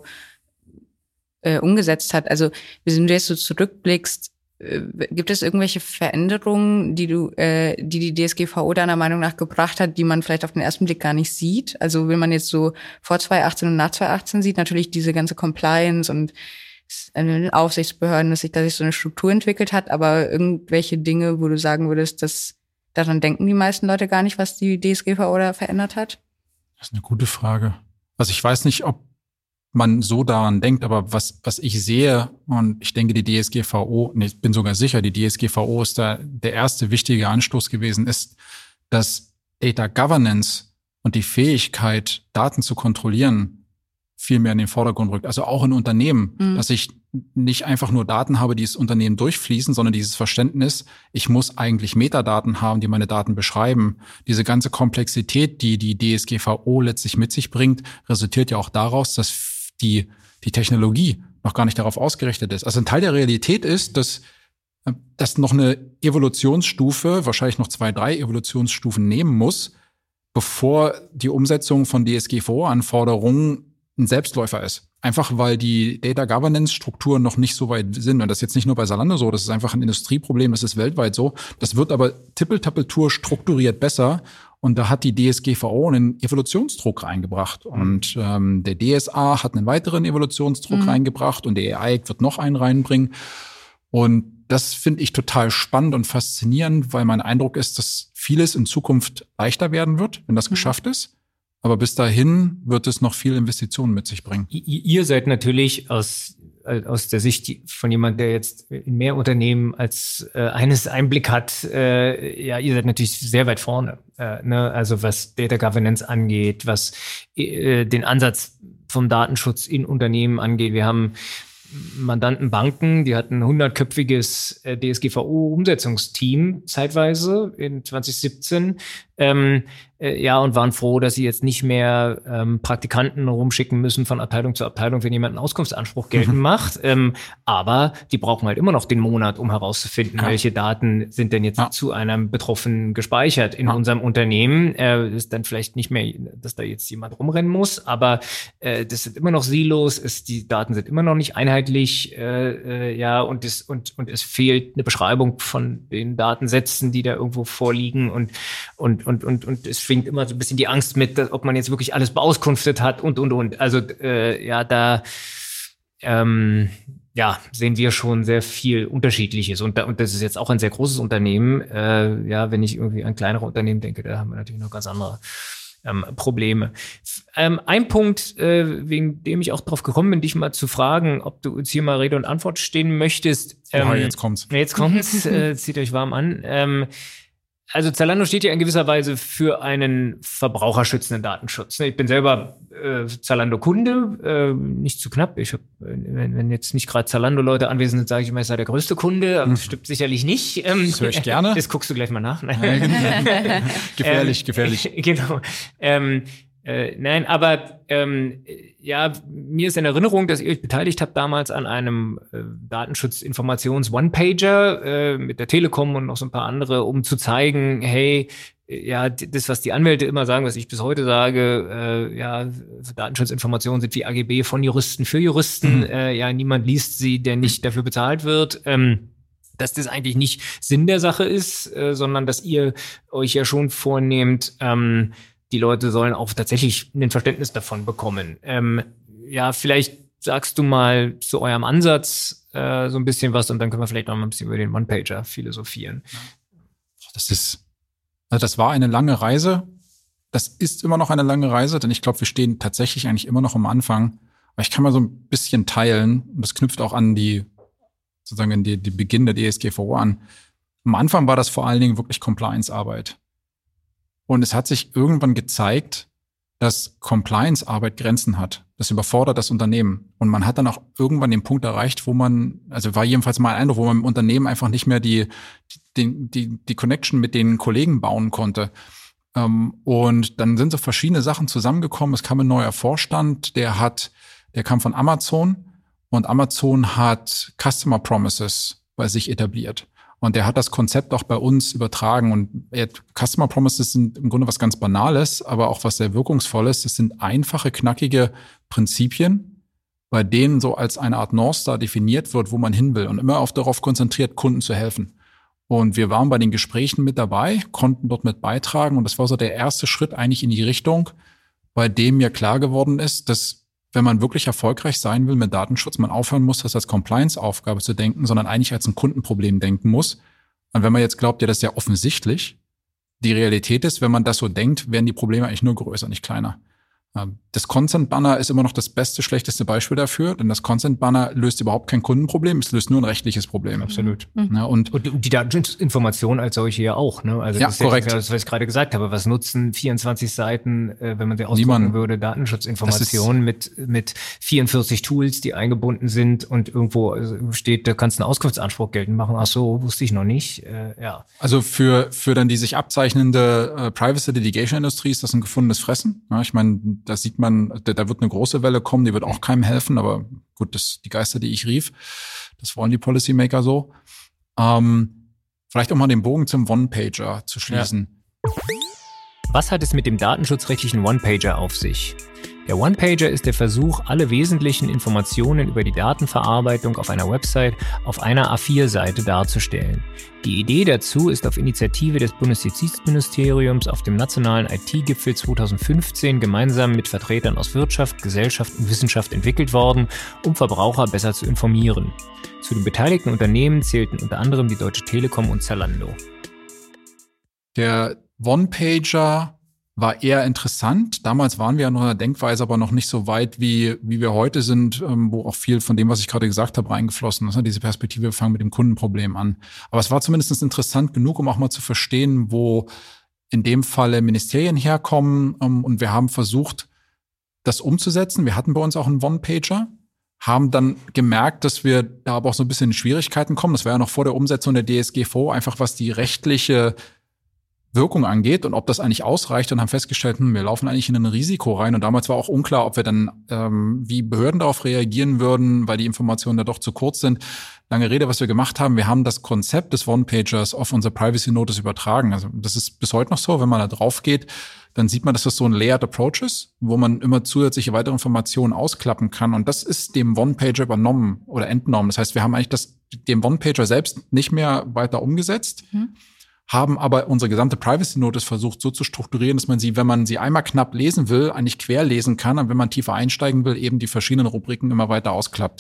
äh, umgesetzt habt. Also wenn du jetzt so zurückblickst, äh, gibt es irgendwelche Veränderungen, die du, äh, die die D S G V O deiner Meinung nach gebracht hat, die man vielleicht auf den ersten Blick gar nicht sieht? Also wenn man jetzt so vor zwanzig achtzehn und nach zwanzig achtzehn sieht, natürlich diese ganze Compliance und Aufsichtsbehörden, dass sich da sich so eine Struktur entwickelt hat, aber irgendwelche Dinge, wo du sagen würdest, dass daran denken die meisten Leute gar nicht, was die D S G V O da verändert hat? Das ist eine gute Frage. Also ich weiß nicht, ob man so daran denkt, aber was was ich sehe, und ich denke, die D S G V O, nee, ich bin sogar sicher, die D S G V O ist da der erste wichtige Anstoß gewesen, ist, dass Data Governance und die Fähigkeit, Daten zu kontrollieren, viel mehr in den Vordergrund rückt. Also auch in Unternehmen, mhm. dass ich nicht einfach nur Daten habe, die das Unternehmen durchfließen, sondern dieses Verständnis, ich muss eigentlich Metadaten haben, die meine Daten beschreiben. Diese ganze Komplexität, die die D S G V O letztlich mit sich bringt, resultiert ja auch daraus, dass die, die Technologie noch gar nicht darauf ausgerichtet ist. Also ein Teil der Realität ist, dass das noch eine Evolutionsstufe, wahrscheinlich noch zwei, drei Evolutionsstufen nehmen muss, bevor die Umsetzung von D S G V O-Anforderungen ein Selbstläufer ist. Einfach weil die Data Governance Strukturen noch nicht so weit sind. Und das ist jetzt nicht nur bei Zalando so, das ist einfach ein Industrieproblem, das ist weltweit so. Das wird aber tippeltappeltour strukturiert besser. Und da hat die D S G V O einen Evolutionsdruck reingebracht. Mhm. Und ähm, der D S A hat einen weiteren Evolutionsdruck mhm. reingebracht und der A I wird noch einen reinbringen. Und das finde ich total spannend und faszinierend, weil mein Eindruck ist, dass vieles in Zukunft leichter werden wird, wenn das mhm. geschafft ist. Aber bis dahin wird es noch viel Investitionen mit sich bringen. Ihr seid natürlich aus, aus der Sicht von jemand, der jetzt in mehr Unternehmen als äh, eines Einblick hat, äh, ja, ihr seid natürlich sehr weit vorne. Äh, ne? Also was Data Governance angeht, was äh, den Ansatz vom Datenschutz in Unternehmen angeht. Wir haben Mandantenbanken, die hatten ein hundertköpfiges äh, D S G V O-Umsetzungsteam zeitweise in zwanzig siebzehn. Ähm, äh, ja, und waren froh, dass sie jetzt nicht mehr ähm, Praktikanten rumschicken müssen von Abteilung zu Abteilung, wenn jemand einen Auskunftsanspruch geltend mhm. macht. Ähm, aber die brauchen halt immer noch den Monat, um herauszufinden, ja. welche Daten sind denn jetzt ja. zu einem Betroffenen gespeichert in ja. unserem Unternehmen. Äh, ist dann vielleicht nicht mehr, dass da jetzt jemand rumrennen muss, aber äh, das sind immer noch Silos, ist, die Daten sind immer noch nicht einheitlich, äh, äh, ja, und es, und, und es fehlt eine Beschreibung von den Datensätzen, die da irgendwo vorliegen und, und, und, und, und es schwingt immer so ein bisschen die Angst mit, dass, ob man jetzt wirklich alles beauskunftet hat und, und, und. Also, äh, ja, da, ähm, ja, sehen wir schon sehr viel Unterschiedliches. Und, da, und das ist jetzt auch ein sehr großes Unternehmen. Äh, ja, wenn ich irgendwie an kleinere Unternehmen denke, da haben wir natürlich noch ganz andere ähm, Probleme. Ähm, ein Punkt, äh, wegen dem ich auch drauf gekommen bin, dich mal zu fragen, ob du uns hier mal Rede und Antwort stehen möchtest. Ähm, oh, jetzt kommt's. Jetzt kommt's. äh, zieht euch warm an. Ähm, Also Zalando steht ja in gewisser Weise für einen verbraucherschützenden Datenschutz. Ich bin selber äh, Zalando-Kunde, äh, nicht zu knapp. Ich hab, wenn, wenn jetzt nicht gerade Zalando-Leute anwesend sind, sage ich immer, ich sei der größte Kunde. Aber das stimmt sicherlich nicht. Ähm, das höre ich gerne. Das guckst du gleich mal nach. gefährlich, gefährlich. Genau. Ähm, Äh, nein, aber ähm, ja, mir ist in Erinnerung, dass ihr euch beteiligt habt damals an einem äh, Datenschutzinformations-One-Pager äh, mit der Telekom und noch so ein paar andere, um zu zeigen, hey, ja, das, was die Anwälte immer sagen, was ich bis heute sage, äh, ja, Datenschutzinformationen sind wie A G B von Juristen für Juristen. Mhm. Äh, ja, niemand liest sie, der nicht dafür bezahlt wird. Ähm, dass das eigentlich nicht Sinn der Sache ist, äh, sondern dass ihr euch ja schon vornehmt, ähm, die Leute sollen auch tatsächlich ein Verständnis davon bekommen. Ähm, ja, vielleicht sagst du mal zu eurem Ansatz äh, so ein bisschen was und dann können wir vielleicht noch mal ein bisschen über den One-Pager philosophieren. Das ist, also das war eine lange Reise. Das ist immer noch eine lange Reise, denn ich glaube, wir stehen tatsächlich eigentlich immer noch am Anfang. Aber ich kann mal so ein bisschen teilen, und das knüpft auch an die sozusagen die, die Beginn der D S G V O an. Am Anfang war das vor allen Dingen wirklich Compliance-Arbeit. Und es hat sich irgendwann gezeigt, dass Compliance-Arbeit Grenzen hat. Das überfordert das Unternehmen. Und man hat dann auch irgendwann den Punkt erreicht, wo man, also war jedenfalls mein Eindruck, wo man im Unternehmen einfach nicht mehr die, die, die, die Connection mit den Kollegen bauen konnte. Und dann sind so verschiedene Sachen zusammengekommen. Es kam ein neuer Vorstand, der hat, der kam von Amazon. Und Amazon hat Customer Promises bei sich etabliert. Und der hat das Konzept auch bei uns übertragen. Und Customer Promises sind im Grunde was ganz Banales, aber auch was sehr Wirkungsvolles. Das sind einfache, knackige Prinzipien, bei denen so als eine Art North Star definiert wird, wo man hin will. Und immer auch darauf konzentriert, Kunden zu helfen. Und wir waren bei den Gesprächen mit dabei, konnten dort mit beitragen. Und das war so der erste Schritt eigentlich in die Richtung, bei dem mir klar geworden ist, dass wenn man wirklich erfolgreich sein will mit Datenschutz, man aufhören muss, das als Compliance-Aufgabe zu denken, sondern eigentlich als ein Kundenproblem denken muss. Und wenn man jetzt glaubt, ja, das ist ja offensichtlich, die Realität ist, wenn man das so denkt, werden die Probleme eigentlich nur größer, nicht kleiner. Das Consent-Banner ist immer noch das beste, schlechteste Beispiel dafür, denn das Consent-Banner löst überhaupt kein Kundenproblem, es löst nur ein rechtliches Problem. Absolut. Mhm. Ja, und, und die Dateninformation als solche ja auch. Ne? Also ja, das ist korrekt. Ja das, was ich gerade gesagt habe. Was nutzen vierundzwanzig Seiten, äh, wenn man sie ausdrucken Niemand. würde, Datenschutzinformationen mit mit vierundvierzig Tools, die eingebunden sind und irgendwo steht, da kannst du einen Auskunftsanspruch geltend machen. Ach so, wusste ich noch nicht. Äh, ja. Also für für dann die sich abzeichnende äh, Privacy Litigation Industrie ist das ein gefundenes Fressen. Ja, ich meine, da sieht man, da, da wird eine große Welle kommen, die wird auch keinem helfen, aber gut, das die Geister, die ich rief, das wollen die Policymaker so. Ähm, vielleicht auch mal den Bogen zum One-Pager zu schließen. Ja. Was hat es mit dem datenschutzrechtlichen One-Pager auf sich? Der One-Pager ist der Versuch, alle wesentlichen Informationen über die Datenverarbeitung auf einer Website auf einer A vier Seite darzustellen. Die Idee dazu ist auf Initiative des Bundesjustizministeriums auf dem nationalen I T-Gipfel zweitausendfünfzehn gemeinsam mit Vertretern aus Wirtschaft, Gesellschaft und Wissenschaft entwickelt worden, um Verbraucher besser zu informieren. Zu den beteiligten Unternehmen zählten unter anderem die Deutsche Telekom und Zalando. Der One-Pager war eher interessant. Damals waren wir ja noch in der Denkweise aber noch nicht so weit, wie wie wir heute sind, ähm, wo auch viel von dem, was ich gerade gesagt habe, reingeflossen ist. Diese Perspektive, wir fangen mit dem Kundenproblem an. Aber es war zumindest interessant genug, um auch mal zu verstehen, wo in dem Falle Ministerien herkommen. Ähm, und wir haben versucht, das umzusetzen. Wir hatten bei uns auch einen One-Pager, haben dann gemerkt, dass wir da aber auch so ein bisschen in Schwierigkeiten kommen. Das war ja noch vor der Umsetzung der D S G V O, einfach was die rechtliche Wirkung angeht und ob das eigentlich ausreicht, und haben festgestellt, hm, wir laufen eigentlich in ein Risiko rein. Und damals war auch unklar, ob wir dann, ähm, wie Behörden darauf reagieren würden, weil die Informationen da doch zu kurz sind. Lange Rede, was wir gemacht haben, wir haben das Konzept des One-Pagers auf unser Privacy Notice übertragen. Also das ist bis heute noch so, wenn man da drauf geht, dann sieht man, dass das so ein Layered Approach ist, wo man immer zusätzliche weitere Informationen ausklappen kann. Und das ist dem One-Pager übernommen oder entnommen. Das heißt, wir haben eigentlich das dem One-Pager selbst nicht mehr weiter umgesetzt. Mhm. Haben aber unsere gesamte Privacy Notice versucht so zu strukturieren, dass man sie, wenn man sie einmal knapp lesen will, eigentlich quer lesen kann, und wenn man tiefer einsteigen will, eben die verschiedenen Rubriken immer weiter ausklappt.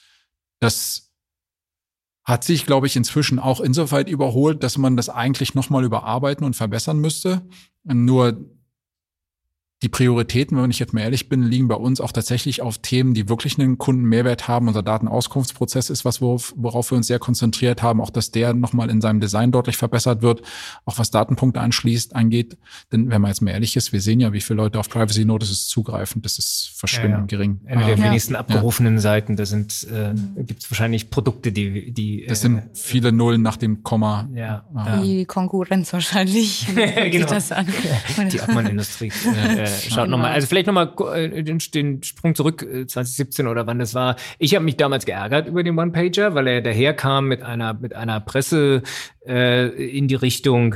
Das hat sich, glaube ich, inzwischen auch insoweit überholt, dass man das eigentlich nochmal überarbeiten und verbessern müsste. Nur die Prioritäten, wenn ich jetzt mal ehrlich bin, liegen bei uns auch tatsächlich auf Themen, die wirklich einen Kundenmehrwert haben. Unser Datenauskunftsprozess ist was, worauf, worauf wir uns sehr konzentriert haben. Auch, dass der nochmal in seinem Design deutlich verbessert wird. Auch was Datenpunkte anschließt, angeht. Denn wenn man jetzt mal ehrlich ist, wir sehen ja, wie viele Leute auf Privacy Notices zugreifen. Das ist verschwindend ja, ja. gering. Eine der ähm, wenigsten ja. abgerufenen ja. Seiten. Da sind, äh, gibt es wahrscheinlich Produkte, die, die. Das sind äh, viele Nullen nach dem Komma. Ja. ja. Die Konkurrenz wahrscheinlich. Genau. Das an. Die Abmannindustrie. äh, schaut nochmal. Also vielleicht nochmal den, den Sprung zurück, zwanzig siebzehn oder wann das war. Ich habe mich damals geärgert über den One-Pager, weil er daherkam mit einer mit einer Presse äh, in die Richtung,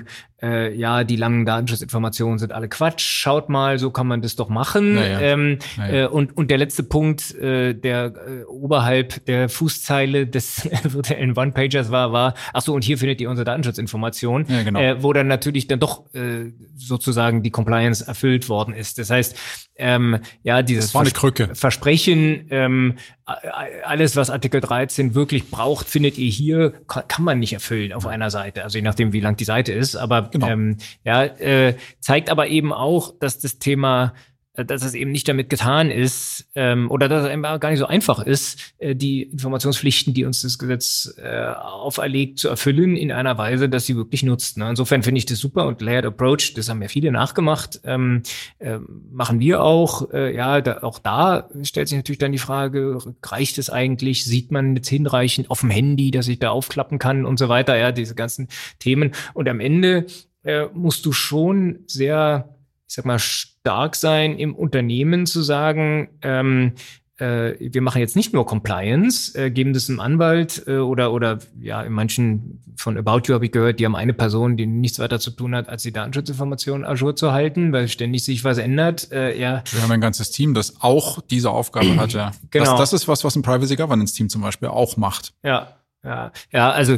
äh, ja, die langen Datenschutzinformationen sind alle Quatsch, schaut mal, so kann man das doch machen. Naja. Ähm, Naja. äh, und, und der letzte Punkt, äh, der äh, oberhalb der Fußzeile des virtuellen One-Pagers war, war, ach so, und hier findet ihr unsere Datenschutzinformationen, Ja, genau. äh, wo dann natürlich dann doch äh, sozusagen die Compliance erfüllt worden ist. Das heißt, ähm, ja, dieses Das war eine Krücke. Versprechen, ähm, alles, was Artikel dreizehn wirklich braucht, findet ihr hier, kann, kann man nicht erfüllen auf einer Seite. Also je nachdem, wie lang die Seite ist. Aber Genau. ähm, ja, äh, zeigt aber eben auch, dass das Thema, äh, dass es eben nicht damit getan ist ähm, oder dass es eben gar nicht so einfach ist, äh, die Informationspflichten, die uns das Gesetz äh, auferlegt, zu erfüllen in einer Weise, dass sie wirklich nutzt. Ne? Insofern finde ich das super und Layered Approach, das haben ja viele nachgemacht, ähm, äh, machen wir auch. Äh, ja, da, auch da stellt sich natürlich dann die Frage, reicht es eigentlich? Sieht man jetzt hinreichend auf dem Handy, dass ich da aufklappen kann und so weiter? Ja, diese ganzen Themen. Und am Ende äh, musst du schon sehr, ich sag mal, stark sein im Unternehmen zu sagen, ähm, äh, wir machen jetzt nicht nur Compliance, äh, geben das einem Anwalt äh, oder oder ja, in manchen von About You habe ich gehört, die haben eine Person, die nichts weiter zu tun hat, als die Datenschutzinformationen à jour zu halten, weil ständig sich was ändert. Äh, ja. Wir haben ein ganzes Team, das auch diese Aufgabe hat. Ja. Genau. Das, das ist was, was ein Privacy Governance Team zum Beispiel auch macht. Ja, ja, ja, also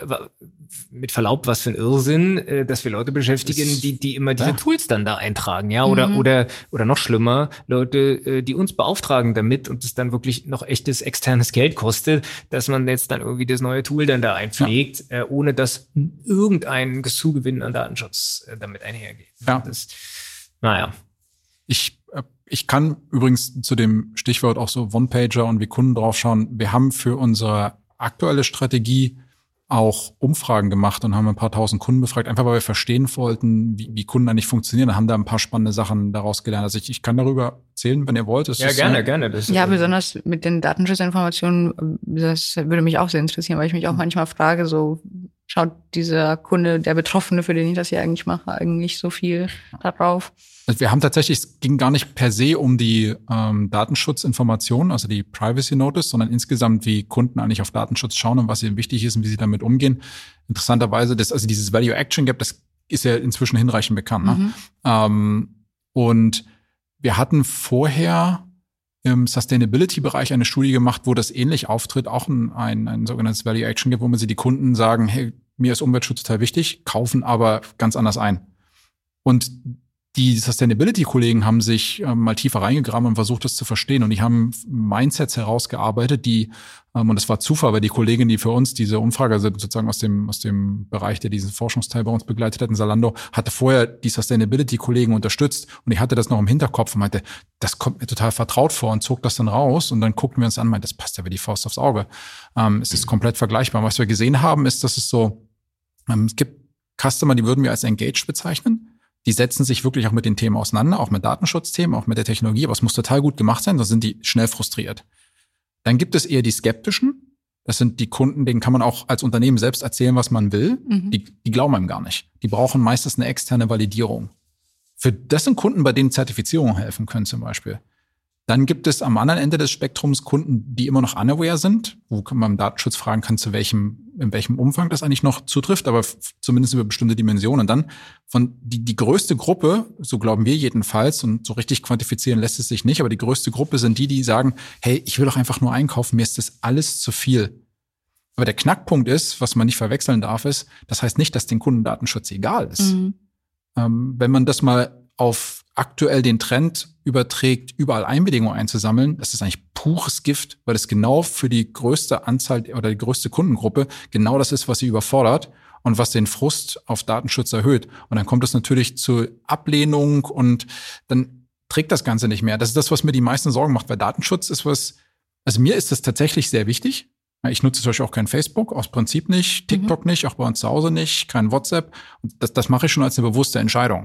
mit Verlaub, was für ein Irrsinn, dass wir Leute beschäftigen, Das, die die immer diese ja. Tools dann da eintragen, ja, oder Mhm. oder oder noch schlimmer, Leute, die uns beauftragen damit und es dann wirklich noch echtes externes Geld kostet, dass man jetzt dann irgendwie das neue Tool dann da einpflegt, ja. äh, ohne dass irgendein Zugewinn an Datenschutz äh, damit einhergeht. Ja. Das, naja. Ich Ich kann übrigens zu dem Stichwort auch so One-Pager und wie Kunden draufschauen. Wir haben für unsere aktuelle Strategie auch Umfragen gemacht und haben ein paar tausend Kunden befragt, einfach weil wir verstehen wollten, wie, wie Kunden eigentlich funktionieren. Da haben da ein paar spannende Sachen daraus gelernt. Also ich, ich kann darüber erzählen, wenn ihr wollt. Das Ja, ist, gerne, äh, gerne. Das, Ja, äh, besonders mit den Datenschutzinformationen, das würde mich auch sehr interessieren, weil ich mich auch manchmal frage, so schaut dieser Kunde, der Betroffene, für den ich das hier eigentlich mache, eigentlich so viel darauf? Also wir haben tatsächlich, es ging gar nicht per se um die ähm, Datenschutzinformationen, also die Privacy Notice, sondern insgesamt, wie Kunden eigentlich auf Datenschutz schauen und was ihnen wichtig ist und wie sie damit umgehen. Interessanterweise, das, also dieses Value Action Gap, das ist ja inzwischen hinreichend bekannt. Ne? Mhm. Ähm, und wir hatten vorher im Sustainability-Bereich eine Studie gemacht, wo das ähnlich auftritt, auch ein, ein, ein sogenanntes Value Action Gap, wo man sie die Kunden sagen, hey, mir ist Umweltschutz total wichtig, kaufen aber ganz anders ein. Und die Sustainability-Kollegen haben sich ähm, mal tiefer reingegraben und versucht, das zu verstehen. Und die haben Mindsets herausgearbeitet, die, ähm, und das war Zufall, weil die Kollegin, die für uns diese Umfrage, also sozusagen aus dem aus dem Bereich, der diesen Forschungsteil bei uns begleitet hat in Zalando, hatte vorher die Sustainability-Kollegen unterstützt. Und ich hatte das noch im Hinterkopf und meinte, das kommt mir total vertraut vor und zog das dann raus. Und dann guckten wir uns an und meinte, das passt ja wie die Faust aufs Auge. Ähm, es ist komplett vergleichbar. Was wir gesehen haben, ist, dass es so, ähm, es gibt Customer, die würden wir als engaged bezeichnen. Die setzen sich wirklich auch mit den Themen auseinander, auch mit Datenschutzthemen, auch mit der Technologie, aber es muss total gut gemacht sein, sonst sind die schnell frustriert. Dann gibt es eher die Skeptischen. Das sind die Kunden, denen kann man auch als Unternehmen selbst erzählen, was man will. Mhm. Die, die glauben einem gar nicht. Die brauchen meistens eine externe Validierung. Für das sind Kunden, bei denen Zertifizierungen helfen können zum Beispiel. Dann gibt es am anderen Ende des Spektrums Kunden, die immer noch unaware sind, wo man im Datenschutz fragen kann, zu welchem, in welchem Umfang das eigentlich noch zutrifft, aber f- zumindest über bestimmte Dimensionen. Und dann von die, die größte Gruppe, so glauben wir jedenfalls, und so richtig quantifizieren lässt es sich nicht, aber die größte Gruppe sind die, die sagen, hey, ich will doch einfach nur einkaufen, mir ist das alles zu viel. Aber der Knackpunkt ist, was man nicht verwechseln darf, ist, das heißt nicht, dass den Kunden Datenschutz egal ist. Mhm. Ähm, wenn man das mal auf aktuell den Trend überträgt, überall Einwilligungen einzusammeln, das ist eigentlich pures Gift, weil das genau für die größte Anzahl oder die größte Kundengruppe genau das ist, was sie überfordert und was den Frust auf Datenschutz erhöht. Und dann kommt es natürlich zu Ablehnung und dann trägt das Ganze nicht mehr. Das ist das, was mir die meisten Sorgen macht, weil Datenschutz ist was, also mir ist das tatsächlich sehr wichtig. Ich nutze zum Beispiel auch kein Facebook, aus Prinzip nicht, TikTok mhm. nicht, auch bei uns zu Hause nicht, kein WhatsApp. Und das, das mache ich schon als eine bewusste Entscheidung.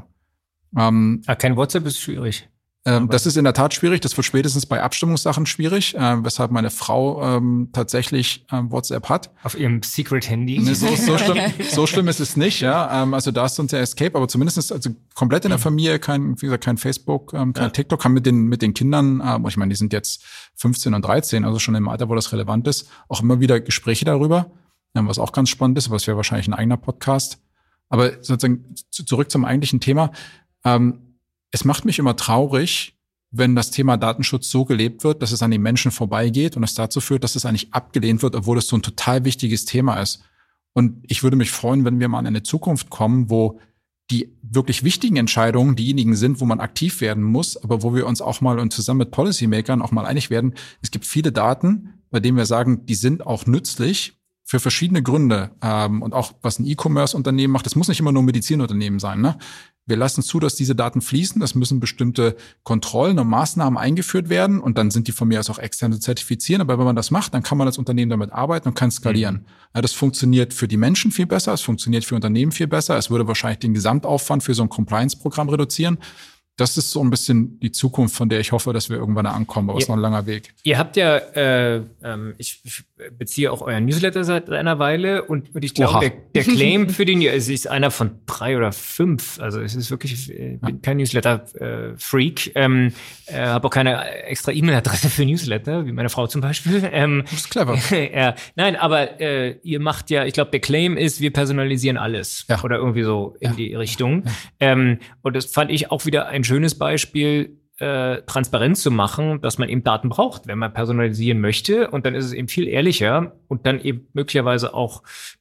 Ähm, ah, kein WhatsApp ist schwierig. Ähm, das ist in der Tat schwierig. Das wird spätestens bei Abstimmungssachen schwierig, äh, weshalb meine Frau ähm, tatsächlich ähm, WhatsApp hat. Auf ihrem Secret-Handy. Nee, so, so, schlimm, so schlimm ist es nicht, ja. Ähm, also da ist uns der Escape, aber zumindest ist also komplett in der Familie kein, wie gesagt, kein Facebook, ähm, kein ja. TikTok, kann mit den mit den Kindern, äh, ich meine, die sind jetzt fünfzehn und dreizehn, also schon im Alter, wo das relevant ist, auch immer wieder Gespräche darüber, ähm, was auch ganz spannend ist, aber es wäre wahrscheinlich ein eigener Podcast. Aber sozusagen zurück zum eigentlichen Thema. Ähm, es macht mich immer traurig, wenn das Thema Datenschutz so gelebt wird, dass es an den Menschen vorbeigeht und es dazu führt, dass es eigentlich abgelehnt wird, obwohl es so ein total wichtiges Thema ist. Und ich würde mich freuen, wenn wir mal in eine Zukunft kommen, wo die wirklich wichtigen Entscheidungen diejenigen sind, wo man aktiv werden muss, aber wo wir uns auch mal und zusammen mit Policymakern auch mal einig werden. Es gibt viele Daten, bei denen wir sagen, die sind auch nützlich für verschiedene Gründe. Ähm, und auch was ein E-Commerce-Unternehmen macht, das muss nicht immer nur ein Medizinunternehmen sein, ne? Wir lassen zu, dass diese Daten fließen. Es müssen bestimmte Kontrollen und Maßnahmen eingeführt werden. Und dann sind die von mir aus auch extern zu zertifizieren. Aber wenn man das macht, dann kann man als Unternehmen damit arbeiten und kann skalieren. Mhm. Ja, das funktioniert für die Menschen viel besser. Es funktioniert für Unternehmen viel besser. Es würde wahrscheinlich den Gesamtaufwand für so ein Compliance-Programm reduzieren. Das ist so ein bisschen die Zukunft, von der ich hoffe, dass wir irgendwann ankommen. Aber es ist noch ein langer Weg. Ihr habt ja, äh, ähm, ich, ich beziehe auch euren Newsletter seit einer Weile und, und ich glaube, der, der Claim für den, es ist einer von drei oder fünf. Also es ist wirklich, ich bin kein Newsletter-Freak. Ähm, äh, habe auch keine extra E-Mail-Adresse für Newsletter, wie meine Frau zum Beispiel. Ähm, das ist clever. äh, nein, aber äh, ihr macht ja, ich glaube, der Claim ist, wir personalisieren alles. Ja. Oder irgendwie so in ja. die Richtung. Ja. Ähm, und das fand ich auch wieder ein schönes Beispiel, äh, transparent zu machen, dass man eben Daten braucht, wenn man personalisieren möchte. Und dann ist es eben viel ehrlicher und dann eben möglicherweise auch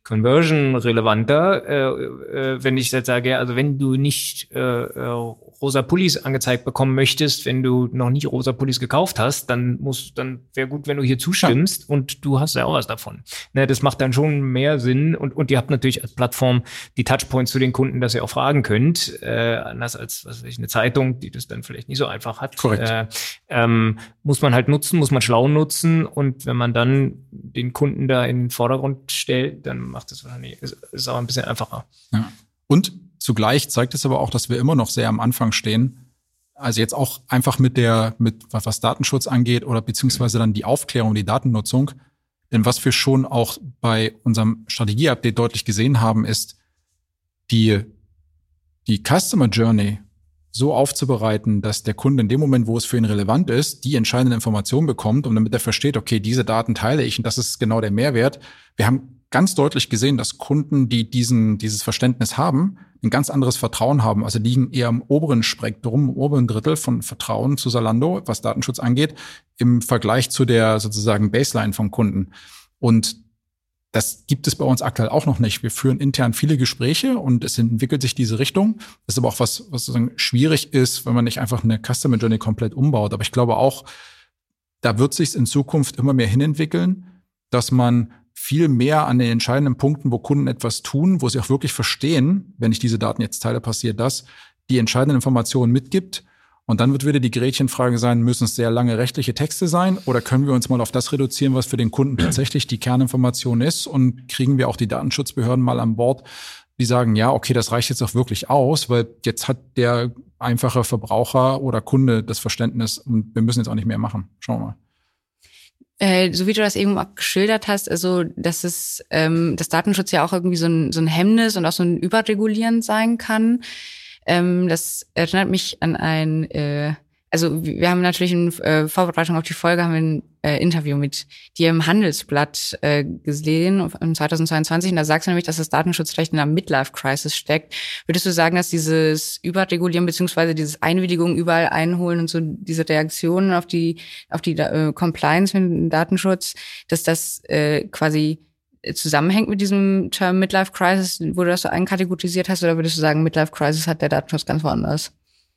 conversion-relevanter, äh, äh, wenn ich jetzt sage, ja, also wenn du nicht äh, äh, rosa Pullis angezeigt bekommen möchtest, wenn du noch nie rosa Pullis gekauft hast, dann muss, dann wäre gut, wenn du hier zustimmst ja. und du hast ja auch was davon. Ne, das macht dann schon mehr Sinn und, und ihr habt natürlich als Plattform die Touchpoints zu den Kunden, dass ihr auch fragen könnt, äh, anders als, was weiß ich, eine Zeitung, die das dann vielleicht nicht so einfach hat. Korrekt. Äh, ähm, muss man halt nutzen, muss man schlau nutzen und wenn man dann den Kunden da in den Vordergrund stellt, dann macht das wahrscheinlich, ist, ist auch ein bisschen einfacher. Ja. Und zugleich zeigt es aber auch, dass wir immer noch sehr am Anfang stehen. Also jetzt auch einfach mit der, mit was Datenschutz angeht oder beziehungsweise dann die Aufklärung, die Datennutzung. Denn was wir schon auch bei unserem Strategie-Update deutlich gesehen haben, ist die, die Customer Journey so aufzubereiten, dass der Kunde in dem Moment, wo es für ihn relevant ist, die entscheidende Information bekommt und damit er versteht, okay, diese Daten teile ich und das ist genau der Mehrwert. Wir haben ganz deutlich gesehen, dass Kunden, die diesen, dieses Verständnis haben, ein ganz anderes Vertrauen haben. Also liegen eher im oberen Spektrum, im oberen Drittel von Vertrauen zu Zalando, was Datenschutz angeht, im Vergleich zu der sozusagen Baseline von Kunden. Und das gibt es bei uns aktuell auch noch nicht. Wir führen intern viele Gespräche und es entwickelt sich diese Richtung. Das ist aber auch was, was sozusagen schwierig ist, wenn man nicht einfach eine Customer Journey komplett umbaut. Aber ich glaube auch, da wird sich in Zukunft immer mehr hinentwickeln, dass man viel mehr an den entscheidenden Punkten, wo Kunden etwas tun, wo sie auch wirklich verstehen, wenn ich diese Daten jetzt teile, passiert das, die entscheidenden Informationen mitgibt. Und dann wird wieder die Gretchenfrage sein, müssen es sehr lange rechtliche Texte sein oder können wir uns mal auf das reduzieren, was für den Kunden tatsächlich die Kerninformation ist und kriegen wir auch die Datenschutzbehörden mal an Bord, die sagen, ja, okay, das reicht jetzt auch wirklich aus, weil jetzt hat der einfache Verbraucher oder Kunde das Verständnis und wir müssen jetzt auch nicht mehr machen. Schauen wir mal. Äh, so wie du das eben auch geschildert hast, also dass es ähm, dass Datenschutz ja auch irgendwie so ein, so ein Hemmnis und auch so ein Überregulieren sein kann. Ähm, das erinnert mich an ein, äh, also wir haben natürlich in äh, Vorbereitung auf die Folge haben wir ein äh, Interview mit dir im Handelsblatt äh, gesehen im zweitausendzweiundzwanzig und da sagst du nämlich, dass das Datenschutzrecht in einer Midlife-Crisis steckt. Würdest du sagen, dass dieses Überregulieren beziehungsweise dieses Einwilligung überall einholen und so diese Reaktionen auf die auf die äh, Compliance mit dem Datenschutz, dass das äh, quasi zusammenhängt mit diesem Term Midlife Crisis, wo du das so einkategorisiert hast, oder würdest du sagen, Midlife Crisis hat der Datenschutz ganz woanders?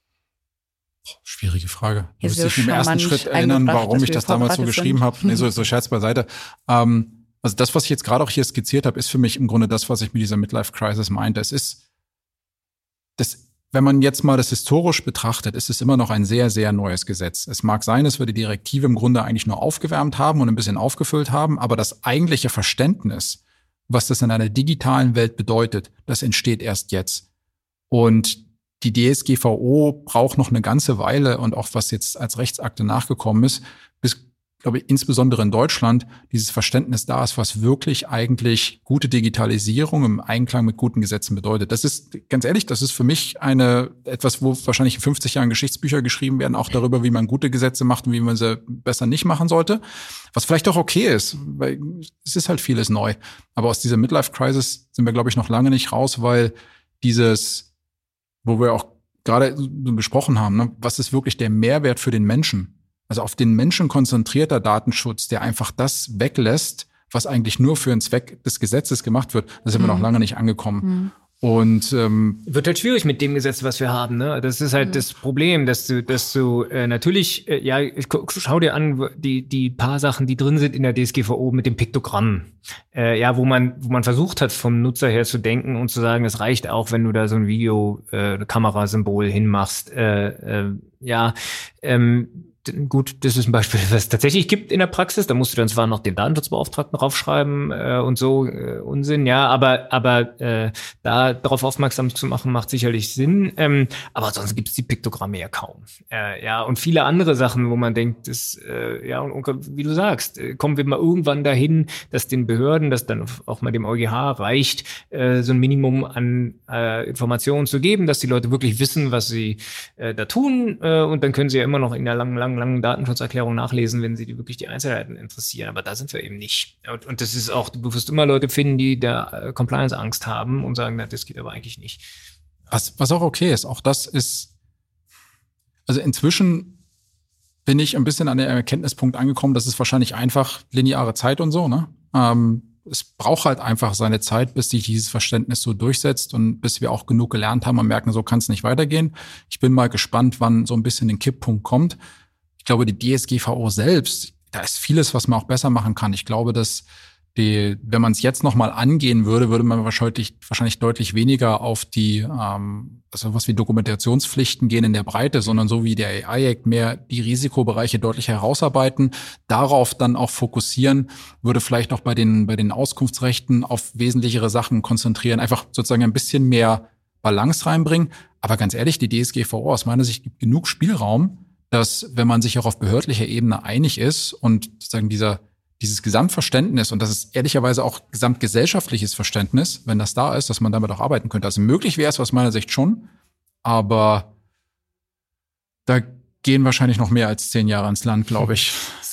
Schwierige Frage. Du wirst dich im ersten Schritt erinnern, warum ich das damals so geschrieben habe. Nee, so, so Scherz beiseite. Ähm, also das, was ich jetzt gerade auch hier skizziert habe, ist für mich im Grunde das, was ich mit dieser Midlife Crisis meinte. Es ist, das, wenn man jetzt mal das historisch betrachtet, ist es immer noch ein sehr, sehr neues Gesetz. Es mag sein, dass wir die Direktive im Grunde eigentlich nur aufgewärmt haben und ein bisschen aufgefüllt haben, aber das eigentliche Verständnis, was das in einer digitalen Welt bedeutet, das entsteht erst jetzt. Und die D S G V O braucht noch eine ganze Weile und auch was jetzt als Rechtsakte nachgekommen ist, bis, glaube ich, insbesondere in Deutschland dieses Verständnis da ist, was wirklich eigentlich gute Digitalisierung im Einklang mit guten Gesetzen bedeutet. Das ist, ganz ehrlich, das ist für mich eine etwas, wo wahrscheinlich in fünfzig Jahren Geschichtsbücher geschrieben werden, auch darüber, wie man gute Gesetze macht und wie man sie besser nicht machen sollte. Was vielleicht auch okay ist, weil es ist halt vieles neu. Aber aus dieser Midlife-Crisis sind wir, glaube ich, noch lange nicht raus, weil dieses, wo wir auch gerade so besprochen haben, ne, was ist wirklich der Mehrwert für den Menschen? Also auf den Menschen konzentrierter Datenschutz, der einfach das weglässt, was eigentlich nur für den Zweck des Gesetzes gemacht wird, da sind mhm. wir noch lange nicht angekommen. Mhm. Und ähm, wird halt schwierig mit dem Gesetz, was wir haben, ne? Das ist halt mhm. das Problem, dass du, dass du äh, natürlich, äh, ja, ich, schau dir an, die die paar Sachen, die drin sind in der D S G V O mit dem Piktogramm, äh, ja, wo man wo man versucht hat, vom Nutzer her zu denken und zu sagen, es reicht auch, wenn du da so ein Video-Kamerasymbol äh, hinmachst, äh, äh, ja, ähm, gut, das ist ein Beispiel, was es tatsächlich gibt in der Praxis. Da musst du dann zwar noch den Datenschutzbeauftragten draufschreiben äh, und so, äh, Unsinn, ja, aber aber äh, da darauf aufmerksam zu machen, macht sicherlich Sinn. Ähm, aber sonst gibt es die Piktogramme ja kaum. Äh, ja, und viele andere Sachen, wo man denkt, das, äh, ja, und, und wie du sagst, äh, kommen wir mal irgendwann dahin, dass den Behörden, dass dann auch mal dem EuGH reicht, äh, so ein Minimum an äh, Informationen zu geben, dass die Leute wirklich wissen, was sie äh, da tun. Äh, und dann können sie ja immer noch in der langen, langen langen Datenschutzerklärung nachlesen, wenn sie die wirklich die Einzelheiten interessieren. Aber da sind wir eben nicht. Und, und das ist auch, du wirst immer Leute finden, die da Compliance-Angst haben und sagen, na, das geht aber eigentlich nicht. Was, was auch okay ist. Auch das ist, also inzwischen bin ich ein bisschen an der Erkenntnispunkt angekommen, das ist wahrscheinlich einfach lineare Zeit und so, ne? Ähm, es braucht halt einfach seine Zeit, bis sich dieses Verständnis so durchsetzt und bis wir auch genug gelernt haben und merken, so kann es nicht weitergehen. Ich bin mal gespannt, wann so ein bisschen den Kipppunkt kommt. Ich glaube, die D S G V O selbst, da ist vieles, was man auch besser machen kann. Ich glaube, dass die, wenn man es jetzt noch mal angehen würde, würde man wahrscheinlich, wahrscheinlich deutlich weniger auf die, ähm, also was wie Dokumentationspflichten gehen in der Breite, sondern so wie der A I-Act mehr die Risikobereiche deutlich herausarbeiten, darauf dann auch fokussieren, würde vielleicht auch bei den, bei den Auskunftsrechten auf wesentlichere Sachen konzentrieren, einfach sozusagen ein bisschen mehr Balance reinbringen. Aber ganz ehrlich, die D S G V O aus meiner Sicht gibt genug Spielraum, dass, wenn man sich auch auf behördlicher Ebene einig ist und sozusagen dieser, dieses Gesamtverständnis, und das ist ehrlicherweise auch gesamtgesellschaftliches Verständnis, wenn das da ist, dass man damit auch arbeiten könnte. Also möglich wäre es aus meiner Sicht schon, aber da gehen wahrscheinlich noch mehr als zehn Jahre ins Land, glaube ich.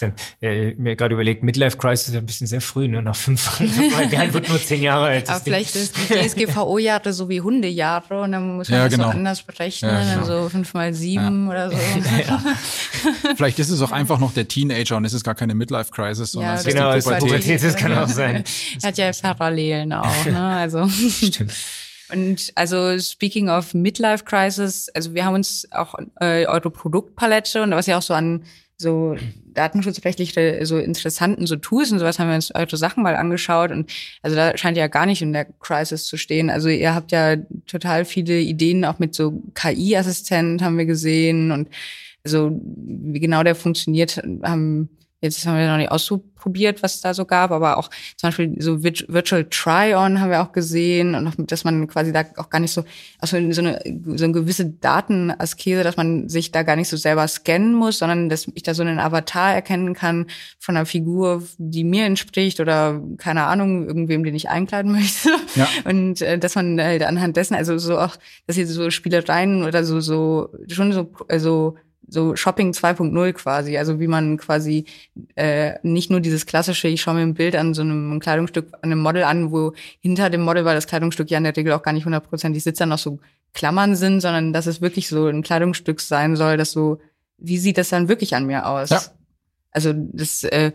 Äh, mir gerade überlegt, Midlife Crisis ist ein bisschen sehr früh, ne? Nach fünf Jahren. Der wird nur zehn Jahre alt. Aber vielleicht ist die D S G V O-Jahre so wie Hundejahre und dann muss man ja, das genau. so anders berechnen, ja, genau. so fünf mal sieben ja. oder so. Ja. Vielleicht ist es auch einfach noch der Teenager und es ist gar keine Midlife Crisis, sondern ja, es genau, ist die Pubertät. Pubertät, das kann auch sein. Hat ja Parallelen auch, ne? Also. Stimmt. Und also speaking of Midlife Crisis, also wir haben uns auch äh, eure Produktpalette und was ja auch so an so datenschutzrechtlich so interessanten so Tools und sowas haben wir uns eure Sachen mal angeschaut und also da scheint ja gar nicht in der Crisis zu stehen. Also ihr habt ja total viele Ideen auch mit so K I-Assistent haben wir gesehen und also wie genau der funktioniert, haben jetzt haben wir noch nicht ausprobiert, was es da so gab, aber auch zum Beispiel so Virtual Try-On haben wir auch gesehen und auch, dass man quasi da auch gar nicht so, also so eine, so eine gewisse Datenaskese, dass man sich da gar nicht so selber scannen muss, sondern dass ich da so einen Avatar erkennen kann von einer Figur, die mir entspricht oder keine Ahnung, irgendwem, den ich einkleiden möchte. Ja. Und äh, dass man halt anhand dessen, also so auch, dass hier so Spielereien oder so, so, schon so, also so Shopping zwei Punkt null quasi, also wie man quasi äh, nicht nur dieses klassische, ich schaue mir ein Bild an so einem Kleidungsstück, an einem Model an, wo hinter dem Model, weil das Kleidungsstück ja in der Regel auch gar nicht hundertprozentig sitzt, dann noch so Klammern sind, sondern dass es wirklich so ein Kleidungsstück sein soll, das so, wie sieht das dann wirklich an mir aus? Ja. Also das äh,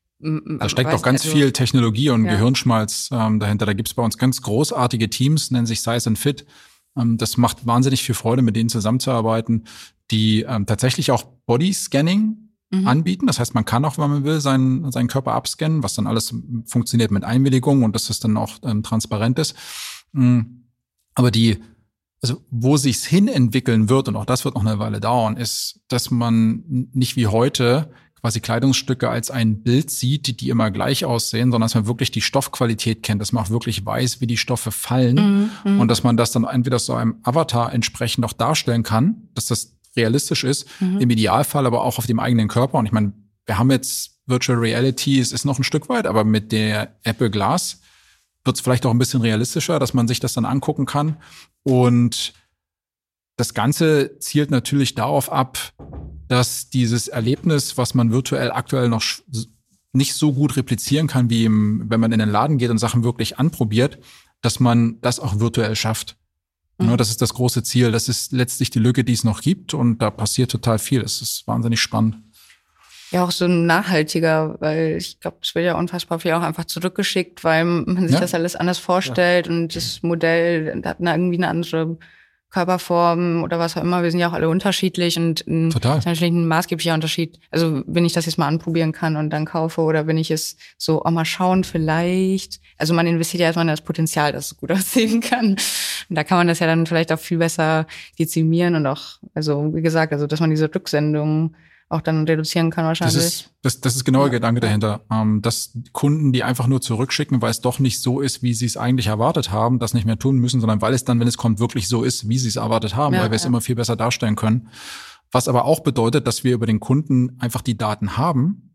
Da steckt auch ganz also, viel Technologie und ja. Gehirnschmalz ähm, dahinter. Da gibt's bei uns ganz großartige Teams, nennen sich Size and Fit. Ähm, das macht wahnsinnig viel Freude, mit denen zusammenzuarbeiten, die ähm, tatsächlich auch Body-Scanning mhm. anbieten. Das heißt, man kann auch, wenn man will, seinen, seinen Körper abscannen, was dann alles funktioniert mit Einwilligung und dass das dann auch ähm, transparent ist. Mhm. Aber die, also wo sich's hin entwickeln wird, und auch das wird noch eine Weile dauern, ist, dass man nicht wie heute quasi Kleidungsstücke als ein Bild sieht, die immer gleich aussehen, sondern dass man wirklich die Stoffqualität kennt, dass man auch wirklich weiß, wie die Stoffe fallen mhm. und dass man das dann entweder so einem Avatar entsprechend auch darstellen kann, dass das realistisch ist, mhm. im Idealfall aber auch auf dem eigenen Körper. Und ich meine, wir haben jetzt Virtual Reality, es ist noch ein Stück weit, aber mit der Apple Glass wird es vielleicht auch ein bisschen realistischer, dass man sich das dann angucken kann. Und das Ganze zielt natürlich darauf ab, dass dieses Erlebnis, was man virtuell aktuell noch nicht so gut replizieren kann, wie im, wenn man in den Laden geht und Sachen wirklich anprobiert, dass man das auch virtuell schafft. Mhm. Ja, das ist das große Ziel. Das ist letztlich die Lücke, die es noch gibt. Und da passiert total viel. Es ist wahnsinnig spannend. Ja, auch so nachhaltiger, weil ich glaube, es wird ja unfassbar viel auch einfach zurückgeschickt, weil man sich ja. das alles anders vorstellt ja. und das Modell hat eine, irgendwie eine andere Körperform oder was auch immer. Wir sind ja auch alle unterschiedlich und Total. Das ist natürlich ein maßgeblicher Unterschied. Also wenn ich das jetzt mal anprobieren kann und dann kaufe oder wenn ich es so auch mal schauen vielleicht. Also man investiert ja erstmal in das Potenzial, dass es gut aussehen kann. Und da kann man das ja dann vielleicht auch viel besser dezimieren und auch, also wie gesagt, also dass man diese Rücksendungen auch dann reduzieren kann wahrscheinlich. Das ist, das, das ist genau der Gedanke dahinter. Ähm, dass Kunden, die einfach nur zurückschicken, weil es doch nicht so ist, wie sie es eigentlich erwartet haben, das nicht mehr tun müssen, sondern weil es dann, wenn es kommt, wirklich so ist, wie sie es erwartet haben, ja, weil wir ja. es immer viel besser darstellen können. Was aber auch bedeutet, dass wir über den Kunden einfach die Daten haben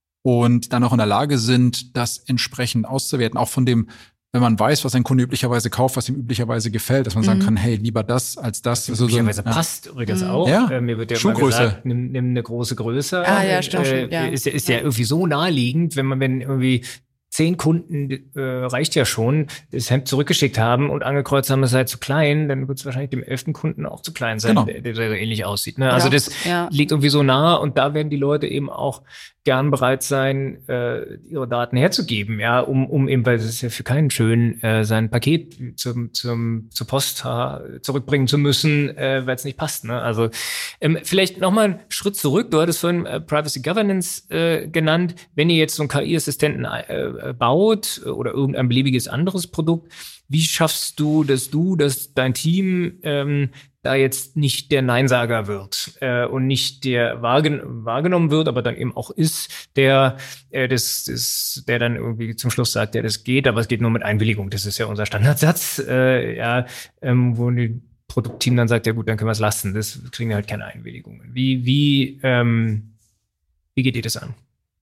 und dann auch in der Lage sind, das entsprechend auszuwerten. Auch von dem, wenn man weiß, was ein Kunde üblicherweise kauft, was ihm üblicherweise gefällt, dass man mhm. sagen kann, hey, lieber das als das. Was also üblicherweise so ein, passt ja. übrigens mhm. auch. Ja. Äh, mir wird ja Schuhgröße. Mal gesagt, nimm, nimm eine große Größe. Ah, ja, stimmt. Äh, ja. Ist, ist ja irgendwie so naheliegend, wenn man, wenn irgendwie zehn Kunden äh, reicht ja schon, das Hemd zurückgeschickt haben und angekreuzt haben, es sei zu klein, dann wird es wahrscheinlich dem elften Kunden auch zu klein sein, genau. der, der so ähnlich aussieht. Ne? Also ja. das ja. liegt irgendwie so nah und da werden die Leute eben auch gern bereit sein, äh, ihre Daten herzugeben, ja, um, um eben, weil es ist ja für keinen schön, äh, sein Paket zum, zum, zur Post äh, zurückbringen zu müssen, äh, weil es nicht passt. Ne? Also ähm, vielleicht nochmal einen Schritt zurück. Du hattest vorhin äh, Privacy Governance äh, genannt. Wenn ihr jetzt so einen K I-Assistenten äh, baut oder irgendein beliebiges anderes Produkt, wie schaffst du, dass du, dass dein Team ähm, da jetzt nicht der Neinsager wird äh, und nicht der wahrgen- wahrgenommen wird, aber dann eben auch ist, der äh, das, das, der dann irgendwie zum Schluss sagt, ja, das geht, aber es geht nur mit Einwilligung. Das ist ja unser Standardsatz, äh, ja, ähm, wo ein Produktteam dann sagt, ja gut, dann können wir es lassen. Das kriegen wir halt keine Einwilligungen. Wie wie ähm, wie geht ihr das an?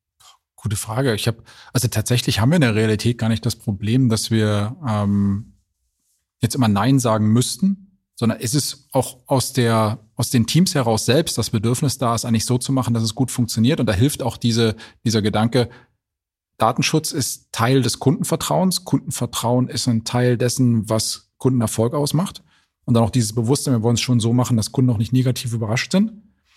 Gute Frage. Ich habe, also tatsächlich haben wir in der Realität gar nicht das Problem, dass wir ähm, jetzt immer Nein sagen müssten, sondern es ist auch aus der aus den Teams heraus selbst das Bedürfnis da, es eigentlich so zu machen, dass es gut funktioniert. Und da hilft auch diese dieser Gedanke, Datenschutz ist Teil des Kundenvertrauens. Kundenvertrauen ist ein Teil dessen, was Kundenerfolg ausmacht. Und dann auch dieses Bewusstsein, wir wollen es schon so machen, dass Kunden auch nicht negativ überrascht sind.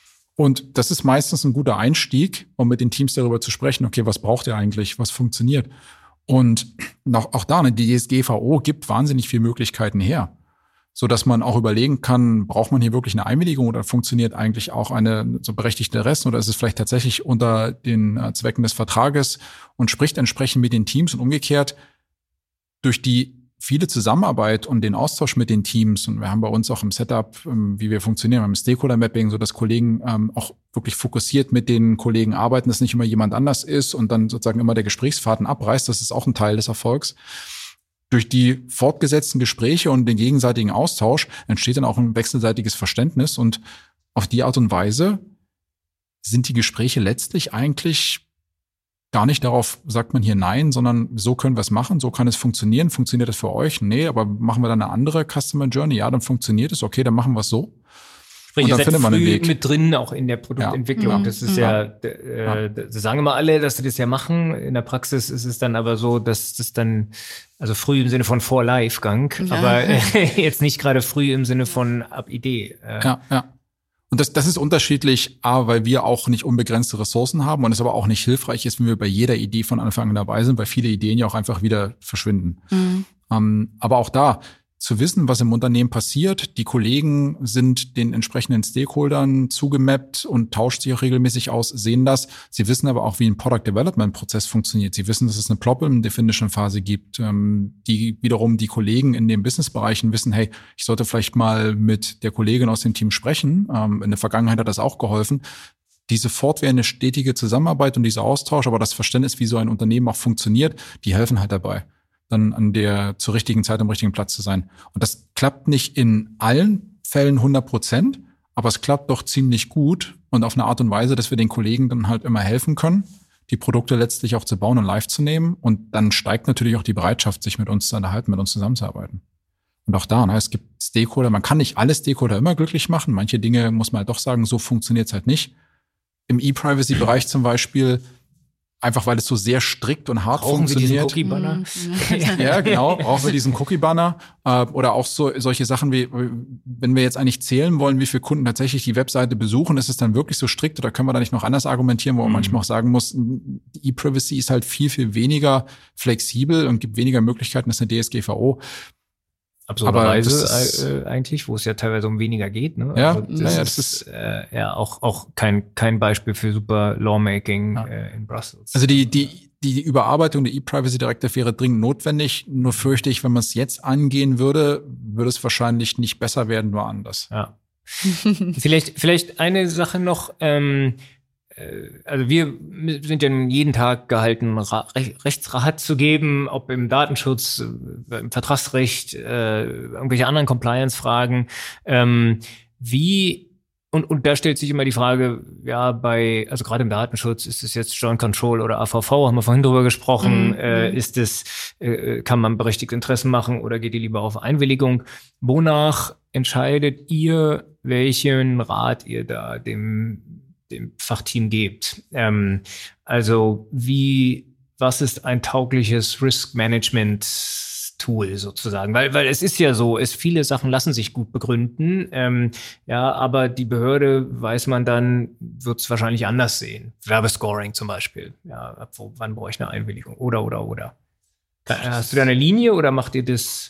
Und das ist meistens ein guter Einstieg, um mit den Teams darüber zu sprechen, okay, was braucht ihr eigentlich, was funktioniert? Und auch, auch da, ne, die D S G V O gibt wahnsinnig viele Möglichkeiten her, so dass man auch überlegen kann, braucht man hier wirklich eine Einwilligung oder funktioniert eigentlich auch eine so berechtigte Rest oder ist es vielleicht tatsächlich unter den äh, Zwecken des Vertrages und spricht entsprechend mit den Teams und umgekehrt durch die viele Zusammenarbeit und den Austausch mit den Teams, und wir haben bei uns auch im Setup, wie wir funktionieren, beim Stakeholder-Mapping, so dass Kollegen ähm, auch wirklich fokussiert mit den Kollegen arbeiten, dass nicht immer jemand anders ist und dann sozusagen immer der Gesprächsfaden abreißt. Das ist auch ein Teil des Erfolgs. Durch die fortgesetzten Gespräche und den gegenseitigen Austausch entsteht dann auch ein wechselseitiges Verständnis, und auf die Art und Weise sind die Gespräche letztlich eigentlich gar nicht darauf, sagt man hier nein, sondern so können wir es machen, so kann es funktionieren. Funktioniert das für euch? Nee, aber machen wir dann eine andere Customer Journey? Ja, dann funktioniert es. Okay, dann machen wir es so. Sprich, und ihr dann seid findet man einen früh Weg mit drin, auch in der Produktentwicklung. Ja. Das ist ja, ja äh, das sagen immer alle, dass sie das ja machen. In der Praxis ist es dann aber so, dass das dann, also früh im Sinne von Vor-Live-Gang, ja. aber äh, jetzt nicht gerade früh im Sinne von Ab-Idee. Äh. Ja, ja. Und das, das ist unterschiedlich, A, weil wir auch nicht unbegrenzte Ressourcen haben und es aber auch nicht hilfreich ist, wenn wir bei jeder Idee von Anfang an dabei sind, weil viele Ideen ja auch einfach wieder verschwinden. Mhm. Ähm, aber auch da, zu wissen, was im Unternehmen passiert, die Kollegen sind den entsprechenden Stakeholdern zugemappt und tauscht sich auch regelmäßig aus, sehen das. Sie wissen aber auch, wie ein Product Development Prozess funktioniert. Sie wissen, dass es eine Problem Definition Phase gibt, ähm, die wiederum die Kollegen in den Businessbereichen wissen, hey, ich sollte vielleicht mal mit der Kollegin aus dem Team sprechen. Ähm, in der Vergangenheit hat das auch geholfen. Diese fortwährende stetige Zusammenarbeit und dieser Austausch, aber das Verständnis, wie so ein Unternehmen auch funktioniert, die helfen halt dabei, dann an der zur richtigen Zeit am richtigen Platz zu sein. Und das klappt nicht in allen Fällen hundert Prozent, aber es klappt doch ziemlich gut und auf eine Art und Weise, dass wir den Kollegen dann halt immer helfen können, die Produkte letztlich auch zu bauen und live zu nehmen. Und dann steigt natürlich auch die Bereitschaft, sich mit uns zu unterhalten, mit uns zusammenzuarbeiten. Und auch da, ne, es gibt Stakeholder, man kann nicht alle Stakeholder immer glücklich machen. Manche Dinge muss man halt doch sagen, so funktioniert es halt nicht. Im E-Privacy-Bereich zum Beispiel einfach weil es so sehr strikt und hart Brauchen funktioniert. Sie diesen Cookie-Banner? Ja, genau, brauchen wir diesen Cookie-Banner. Äh, oder auch so solche Sachen wie, wenn wir jetzt eigentlich zählen wollen, wie viele Kunden tatsächlich die Webseite besuchen, ist es dann wirklich so strikt oder können wir da nicht noch anders argumentieren, wo man mhm. manchmal auch sagen muss, die E-Privacy ist halt viel, viel weniger flexibel und gibt weniger Möglichkeiten als eine D S G V O. Absurderweise äh, eigentlich, wo es ja teilweise um weniger geht. Ne? Ja, also das, ja, ist, das ist äh, ja auch auch kein kein Beispiel für super Lawmaking ja. äh, in Brussels. Also die die die Überarbeitung der E-Privacy Directive wäre dringend notwendig. Nur fürchte ich, wenn man es jetzt angehen würde, würde es wahrscheinlich nicht besser werden, nur anders. Ja. vielleicht vielleicht eine Sache noch. Ähm, Also wir sind ja jeden Tag gehalten, Rechtsrat zu geben, ob im Datenschutz, im Vertragsrecht, äh, irgendwelche anderen Compliance-Fragen. Ähm, wie und und da stellt sich immer die Frage, ja, bei also gerade im Datenschutz ist es jetzt Joint Control oder A V V, haben wir vorhin drüber gesprochen. Mhm. Äh, ist es äh, kann man berechtigte Interessen machen oder geht ihr lieber auf Einwilligung? Wonach entscheidet ihr, welchen Rat ihr da dem dem Fachteam gebt. Ähm, also wie, was ist ein taugliches Risk-Management-Tool sozusagen? Weil, weil es ist ja so, es viele Sachen lassen sich gut begründen, ähm, ja, aber die Behörde, weiß man dann, wird es wahrscheinlich anders sehen. Werbescoring zum Beispiel. Ja, ab wo, wann brauche ich eine Einwilligung? Oder, oder, oder. Hast du da eine Linie oder macht ihr das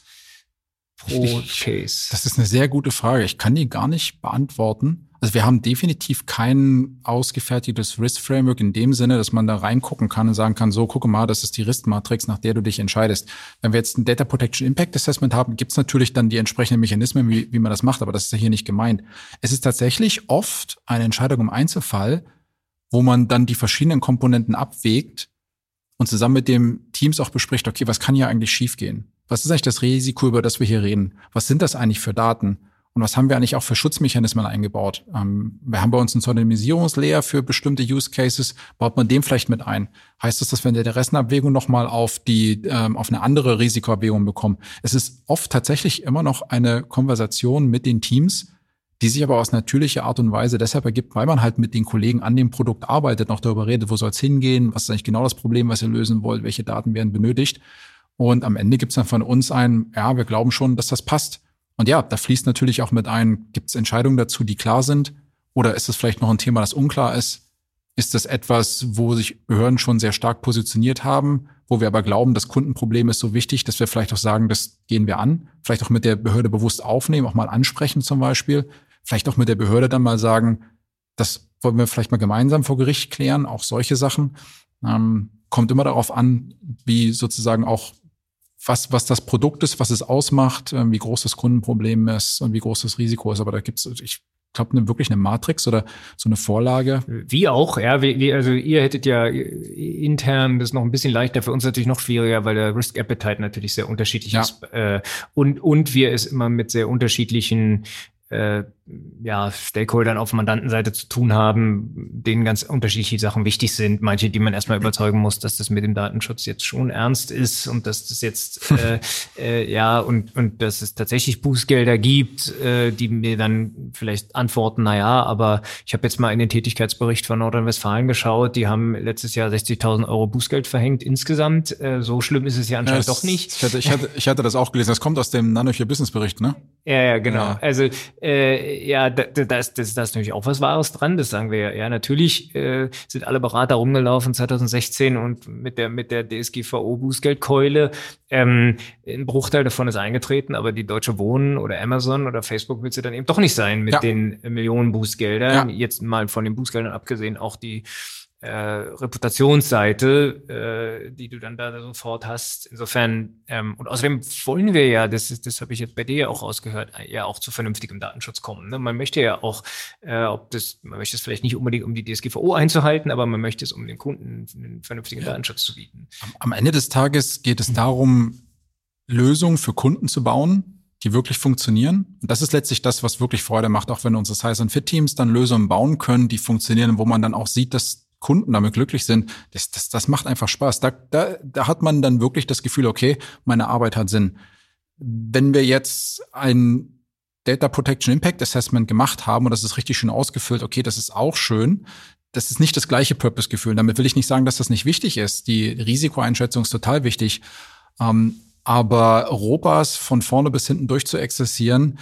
pro Case? Das ist eine sehr gute Frage. Ich kann die gar nicht beantworten. Also wir haben definitiv kein ausgefertigtes Risk-Framework in dem Sinne, dass man da reingucken kann und sagen kann, so, gucke mal, das ist die Risk-Matrix, nach der du dich entscheidest. Wenn wir jetzt ein Data Protection Impact Assessment haben, gibt es natürlich dann die entsprechenden Mechanismen, wie, wie man das macht, aber das ist ja hier nicht gemeint. Es ist tatsächlich oft eine Entscheidung im Einzelfall, wo man dann die verschiedenen Komponenten abwägt und zusammen mit dem Teams auch bespricht, okay, was kann hier eigentlich schiefgehen? Was ist eigentlich das Risiko, über das wir hier reden? Was sind das eigentlich für Daten? Und was haben wir eigentlich auch für Schutzmechanismen eingebaut? Ähm, wir haben bei uns einen Pseudonymisierungslayer für bestimmte Use Cases. Baut man den vielleicht mit ein? Heißt das, dass wir in der Interessenabwägung nochmal auf die, ähm, auf eine andere Risikoabwägung bekommen? Es ist oft tatsächlich immer noch eine Konversation mit den Teams, die sich aber aus natürlicher Art und Weise deshalb ergibt, weil man halt mit den Kollegen an dem Produkt arbeitet, noch darüber redet, wo soll es hingehen? Was ist eigentlich genau das Problem, was ihr lösen wollt? Welche Daten werden benötigt? Und am Ende gibt es dann von uns ein, ja, wir glauben schon, dass das passt. Und ja, da fließt natürlich auch mit ein, gibt es Entscheidungen dazu, die klar sind? Oder ist es vielleicht noch ein Thema, das unklar ist? Ist das etwas, wo sich Behörden schon sehr stark positioniert haben, wo wir aber glauben, das Kundenproblem ist so wichtig, dass wir vielleicht auch sagen, das gehen wir an? Vielleicht auch mit der Behörde bewusst aufnehmen, auch mal ansprechen zum Beispiel. Vielleicht auch mit der Behörde dann mal sagen, das wollen wir vielleicht mal gemeinsam vor Gericht klären, auch solche Sachen. Ähm, kommt immer darauf an, wie sozusagen auch was was das Produkt ist, was es ausmacht, wie groß das Kundenproblem ist und wie groß das Risiko ist. Aber da gibt's, ich glaube, eine, wirklich eine Matrix oder so eine Vorlage. Wie auch, ja. Wie, wie, also ihr hättet ja intern das noch ein bisschen leichter, für uns natürlich noch schwieriger, weil der Risk Appetite natürlich sehr unterschiedlich ja. ist. Äh, und, und wir es immer mit sehr unterschiedlichen äh, ja, Stakeholdern auf Mandantenseite zu tun haben, denen ganz unterschiedliche Sachen wichtig sind. Manche, die man erstmal überzeugen muss, dass das mit dem Datenschutz jetzt schon ernst ist und dass das jetzt äh, äh, ja und und dass es tatsächlich Bußgelder gibt, äh, die mir dann vielleicht antworten, na ja, aber ich habe jetzt mal in den Tätigkeitsbericht von Nordrhein-Westfalen geschaut, die haben letztes Jahr sechzigtausend Euro Bußgeld verhängt insgesamt. Äh, so schlimm ist es ja anscheinend ja, das, doch nicht. Ich hatte, ich hatte ich hatte das auch gelesen. Das kommt aus dem Nanochip Business Bericht, ne? Ja, ja, genau. Ja. Also äh, ja, da, da, da, ist, da ist natürlich auch was Wahres dran, das sagen wir ja. Ja, natürlich äh, sind alle Berater rumgelaufen zwanzig sechzehn und mit der mit der D S G V O-Bußgeldkeule. Ähm, ein Bruchteil davon ist eingetreten, aber die Deutsche Wohnen oder Amazon oder Facebook will sie dann eben doch nicht sein mit ja. den Millionen Bußgeldern. Ja. Jetzt mal von den Bußgeldern abgesehen, auch die äh, Reputationsseite, äh, die du dann da sofort hast. Insofern, ähm, und außerdem wollen wir ja, das ist, das habe ich jetzt bei dir ja auch rausgehört, ja auch zu vernünftigem Datenschutz kommen. Ne? Man möchte ja auch, äh, ob das, man möchte es vielleicht nicht unbedingt, um die D S G V O einzuhalten, aber man möchte es, um den Kunden einen vernünftigen ja. Datenschutz zu bieten. Am, am Ende des Tages geht es darum, Lösungen für Kunden zu bauen, die wirklich funktionieren. Und das ist letztlich das, was wirklich Freude macht, auch wenn unsere Size- und Fit-Teams dann Lösungen bauen können, die funktionieren, wo man dann auch sieht, dass Kunden damit glücklich sind. Das, das, das macht einfach Spaß. Da, da, da hat man dann wirklich das Gefühl, okay, meine Arbeit hat Sinn. Wenn wir jetzt ein Data Protection Impact Assessment gemacht haben und das ist richtig schön ausgefüllt, okay, das ist auch schön. das ist nicht das gleiche Purpose-Gefühl. Damit will ich nicht sagen, dass das nicht wichtig ist. Die Risikoeinschätzung ist total wichtig. Ähm, aber ROPAs von vorne bis hinten durchzuexerzieren.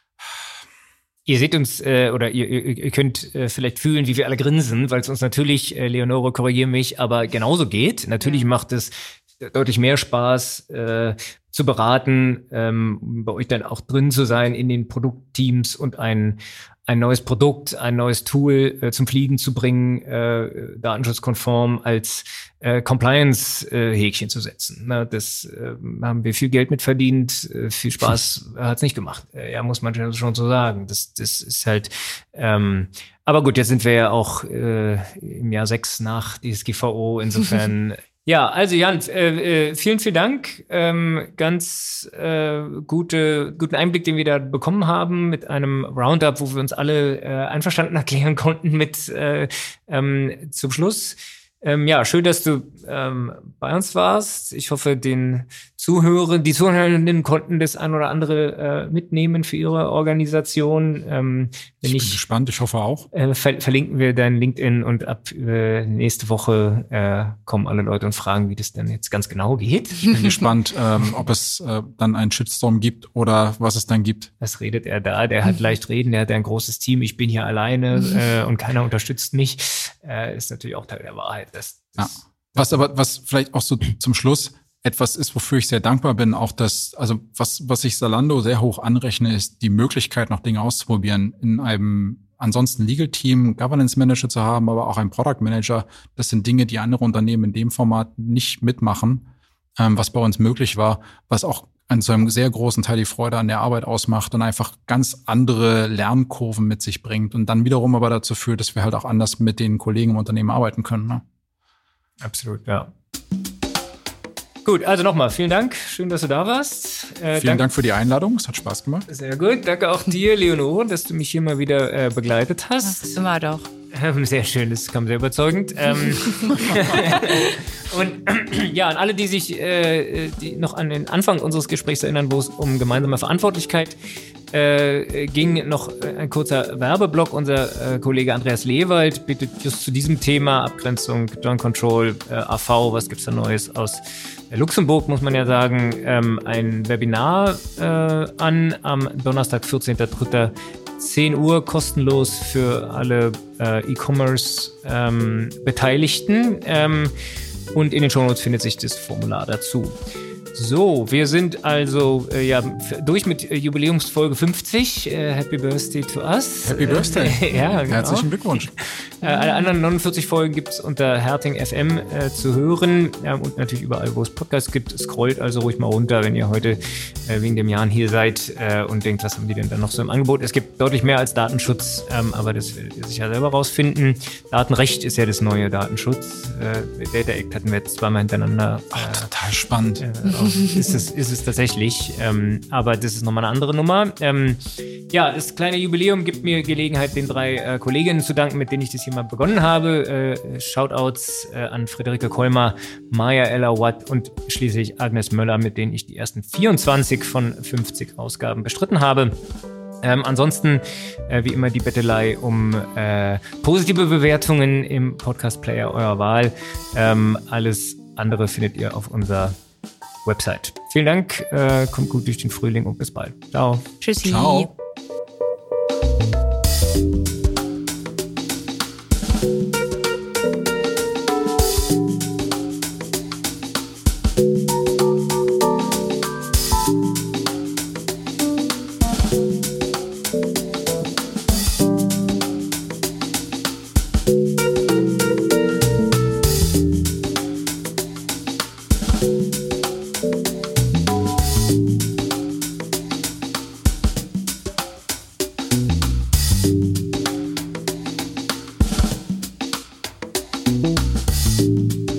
Ihr seht uns, äh, oder ihr, ihr könnt äh, vielleicht fühlen, wie wir alle grinsen, weil es uns natürlich, äh, Leonore, korrigiere mich, aber genauso geht. Natürlich macht es deutlich mehr Spaß, äh, zu beraten, ähm, bei euch dann auch drin zu sein in den Produktteams und ein ein neues Produkt, ein neues Tool äh, zum Fliegen zu bringen, äh, datenschutzkonform als äh, Compliance-Häkchen äh, zu setzen. Na, das äh, haben wir viel Geld mit verdient, äh, viel Spaß hat's nicht gemacht. Äh, ja, muss man schon so sagen. Das, das ist halt. Ähm, aber gut, jetzt sind wir ja auch äh, im Jahr sechs nach D S G V O. Insofern. Ja, also Jan, äh, äh, vielen, vielen Dank. Ähm, ganz äh, gute, guten Einblick, den wir da bekommen haben mit einem Roundup, wo wir uns alle äh, einverstanden erklären konnten mit äh, ähm, zum Schluss. Ähm, ja, schön, dass du ähm, bei uns warst. Ich hoffe, den Zuhörern, die Zuhörerinnen konnten das ein oder andere äh, mitnehmen für ihre Organisation. Ähm, wenn ich bin ich, gespannt, ich hoffe auch. Äh, ver- verlinken wir dein LinkedIn und ab äh, nächste Woche äh, kommen alle Leute und fragen, wie das denn jetzt ganz genau geht. Ich bin gespannt, ähm, ob es äh, dann einen Shitstorm gibt oder was es dann gibt. Was redet er da? Der hat leicht reden, der hat ein großes Team, ich bin hier alleine äh, und keiner unterstützt mich. Äh, ist natürlich auch Teil der Wahrheit. Das, das, ja. Was aber, was vielleicht auch so zum Schluss etwas ist, wofür ich sehr dankbar bin, auch das, also was, was ich Zalando sehr hoch anrechne, ist die Möglichkeit, noch Dinge auszuprobieren, in einem ansonsten Legal-Team, Governance Manager zu haben, aber auch einen Product Manager. Das sind Dinge, die andere Unternehmen in dem Format nicht mitmachen, ähm, was bei uns möglich war, was auch an so einem sehr großen Teil die Freude an der Arbeit ausmacht und einfach ganz andere Lernkurven mit sich bringt und dann wiederum aber dazu führt, dass wir halt auch anders mit den Kollegen im Unternehmen arbeiten können. Ne? Absolut, ja. Gut, also nochmal, vielen Dank. Schön, dass du da warst. Äh, vielen Dank, Dank für die Einladung. Es hat Spaß gemacht. Sehr gut. Danke auch dir, Leonore, dass du mich hier mal wieder äh, begleitet hast. Das war doch. Sehr schön, das kam sehr überzeugend. ähm, und äh, ja, an alle, die sich äh, die noch an den Anfang unseres Gesprächs erinnern, wo es um gemeinsame Verantwortlichkeit äh, ging, noch ein kurzer Werbeblock. Unser äh, Kollege Andreas Lewald bittet just zu diesem Thema Abgrenzung, Joint Control, äh, A V, was gibt's da Neues aus Luxemburg, muss man ja sagen, ähm, ein Webinar äh, an am Donnerstag, vierzehnten dritten zehn Uhr, kostenlos für alle äh, E-Commerce-Beteiligten. Ähm, ähm, und in den Shownotes findet sich das Formular dazu. So, wir sind also äh, ja durch mit äh, Jubiläumsfolge fünfzig. Äh, Happy Birthday to us. Happy Birthday. Ja, genau. Herzlichen Glückwunsch. Äh, alle anderen neunundvierzig Folgen gibt es unter Herting F M äh, zu hören ja, und natürlich überall, wo es Podcasts gibt. Scrollt also ruhig mal runter, wenn ihr heute äh, wegen dem Jahren hier seid äh, und denkt, was haben die denn dann noch so im Angebot? Es gibt deutlich mehr als Datenschutz, ähm, aber das werdet ihr sicher selber rausfinden. Datenrecht ist ja das neue Datenschutz. Äh, Data Act hatten wir jetzt zweimal hintereinander. Ach, äh, total spannend. Äh, ist, es, ist es tatsächlich, ähm, aber das ist nochmal eine andere Nummer. Ähm, ja, das kleine Jubiläum gibt mir Gelegenheit, den drei äh, Kolleginnen zu danken, mit denen ich das hier mal begonnen habe. Äh, Shoutouts äh, an Friederike Kolmer, Maya Ella Watt und schließlich Agnes Möller, mit denen ich die ersten vierundzwanzig von fünfzig Ausgaben bestritten habe. Ähm, ansonsten, äh, wie immer, die Bettelei um äh, positive Bewertungen im Podcast-Player eurer Wahl. Ähm, alles andere findet ihr auf unserer Website. Vielen Dank, äh, kommt gut durch den Frühling und bis bald. Ciao. Tschüssi. Ciao. Thank you.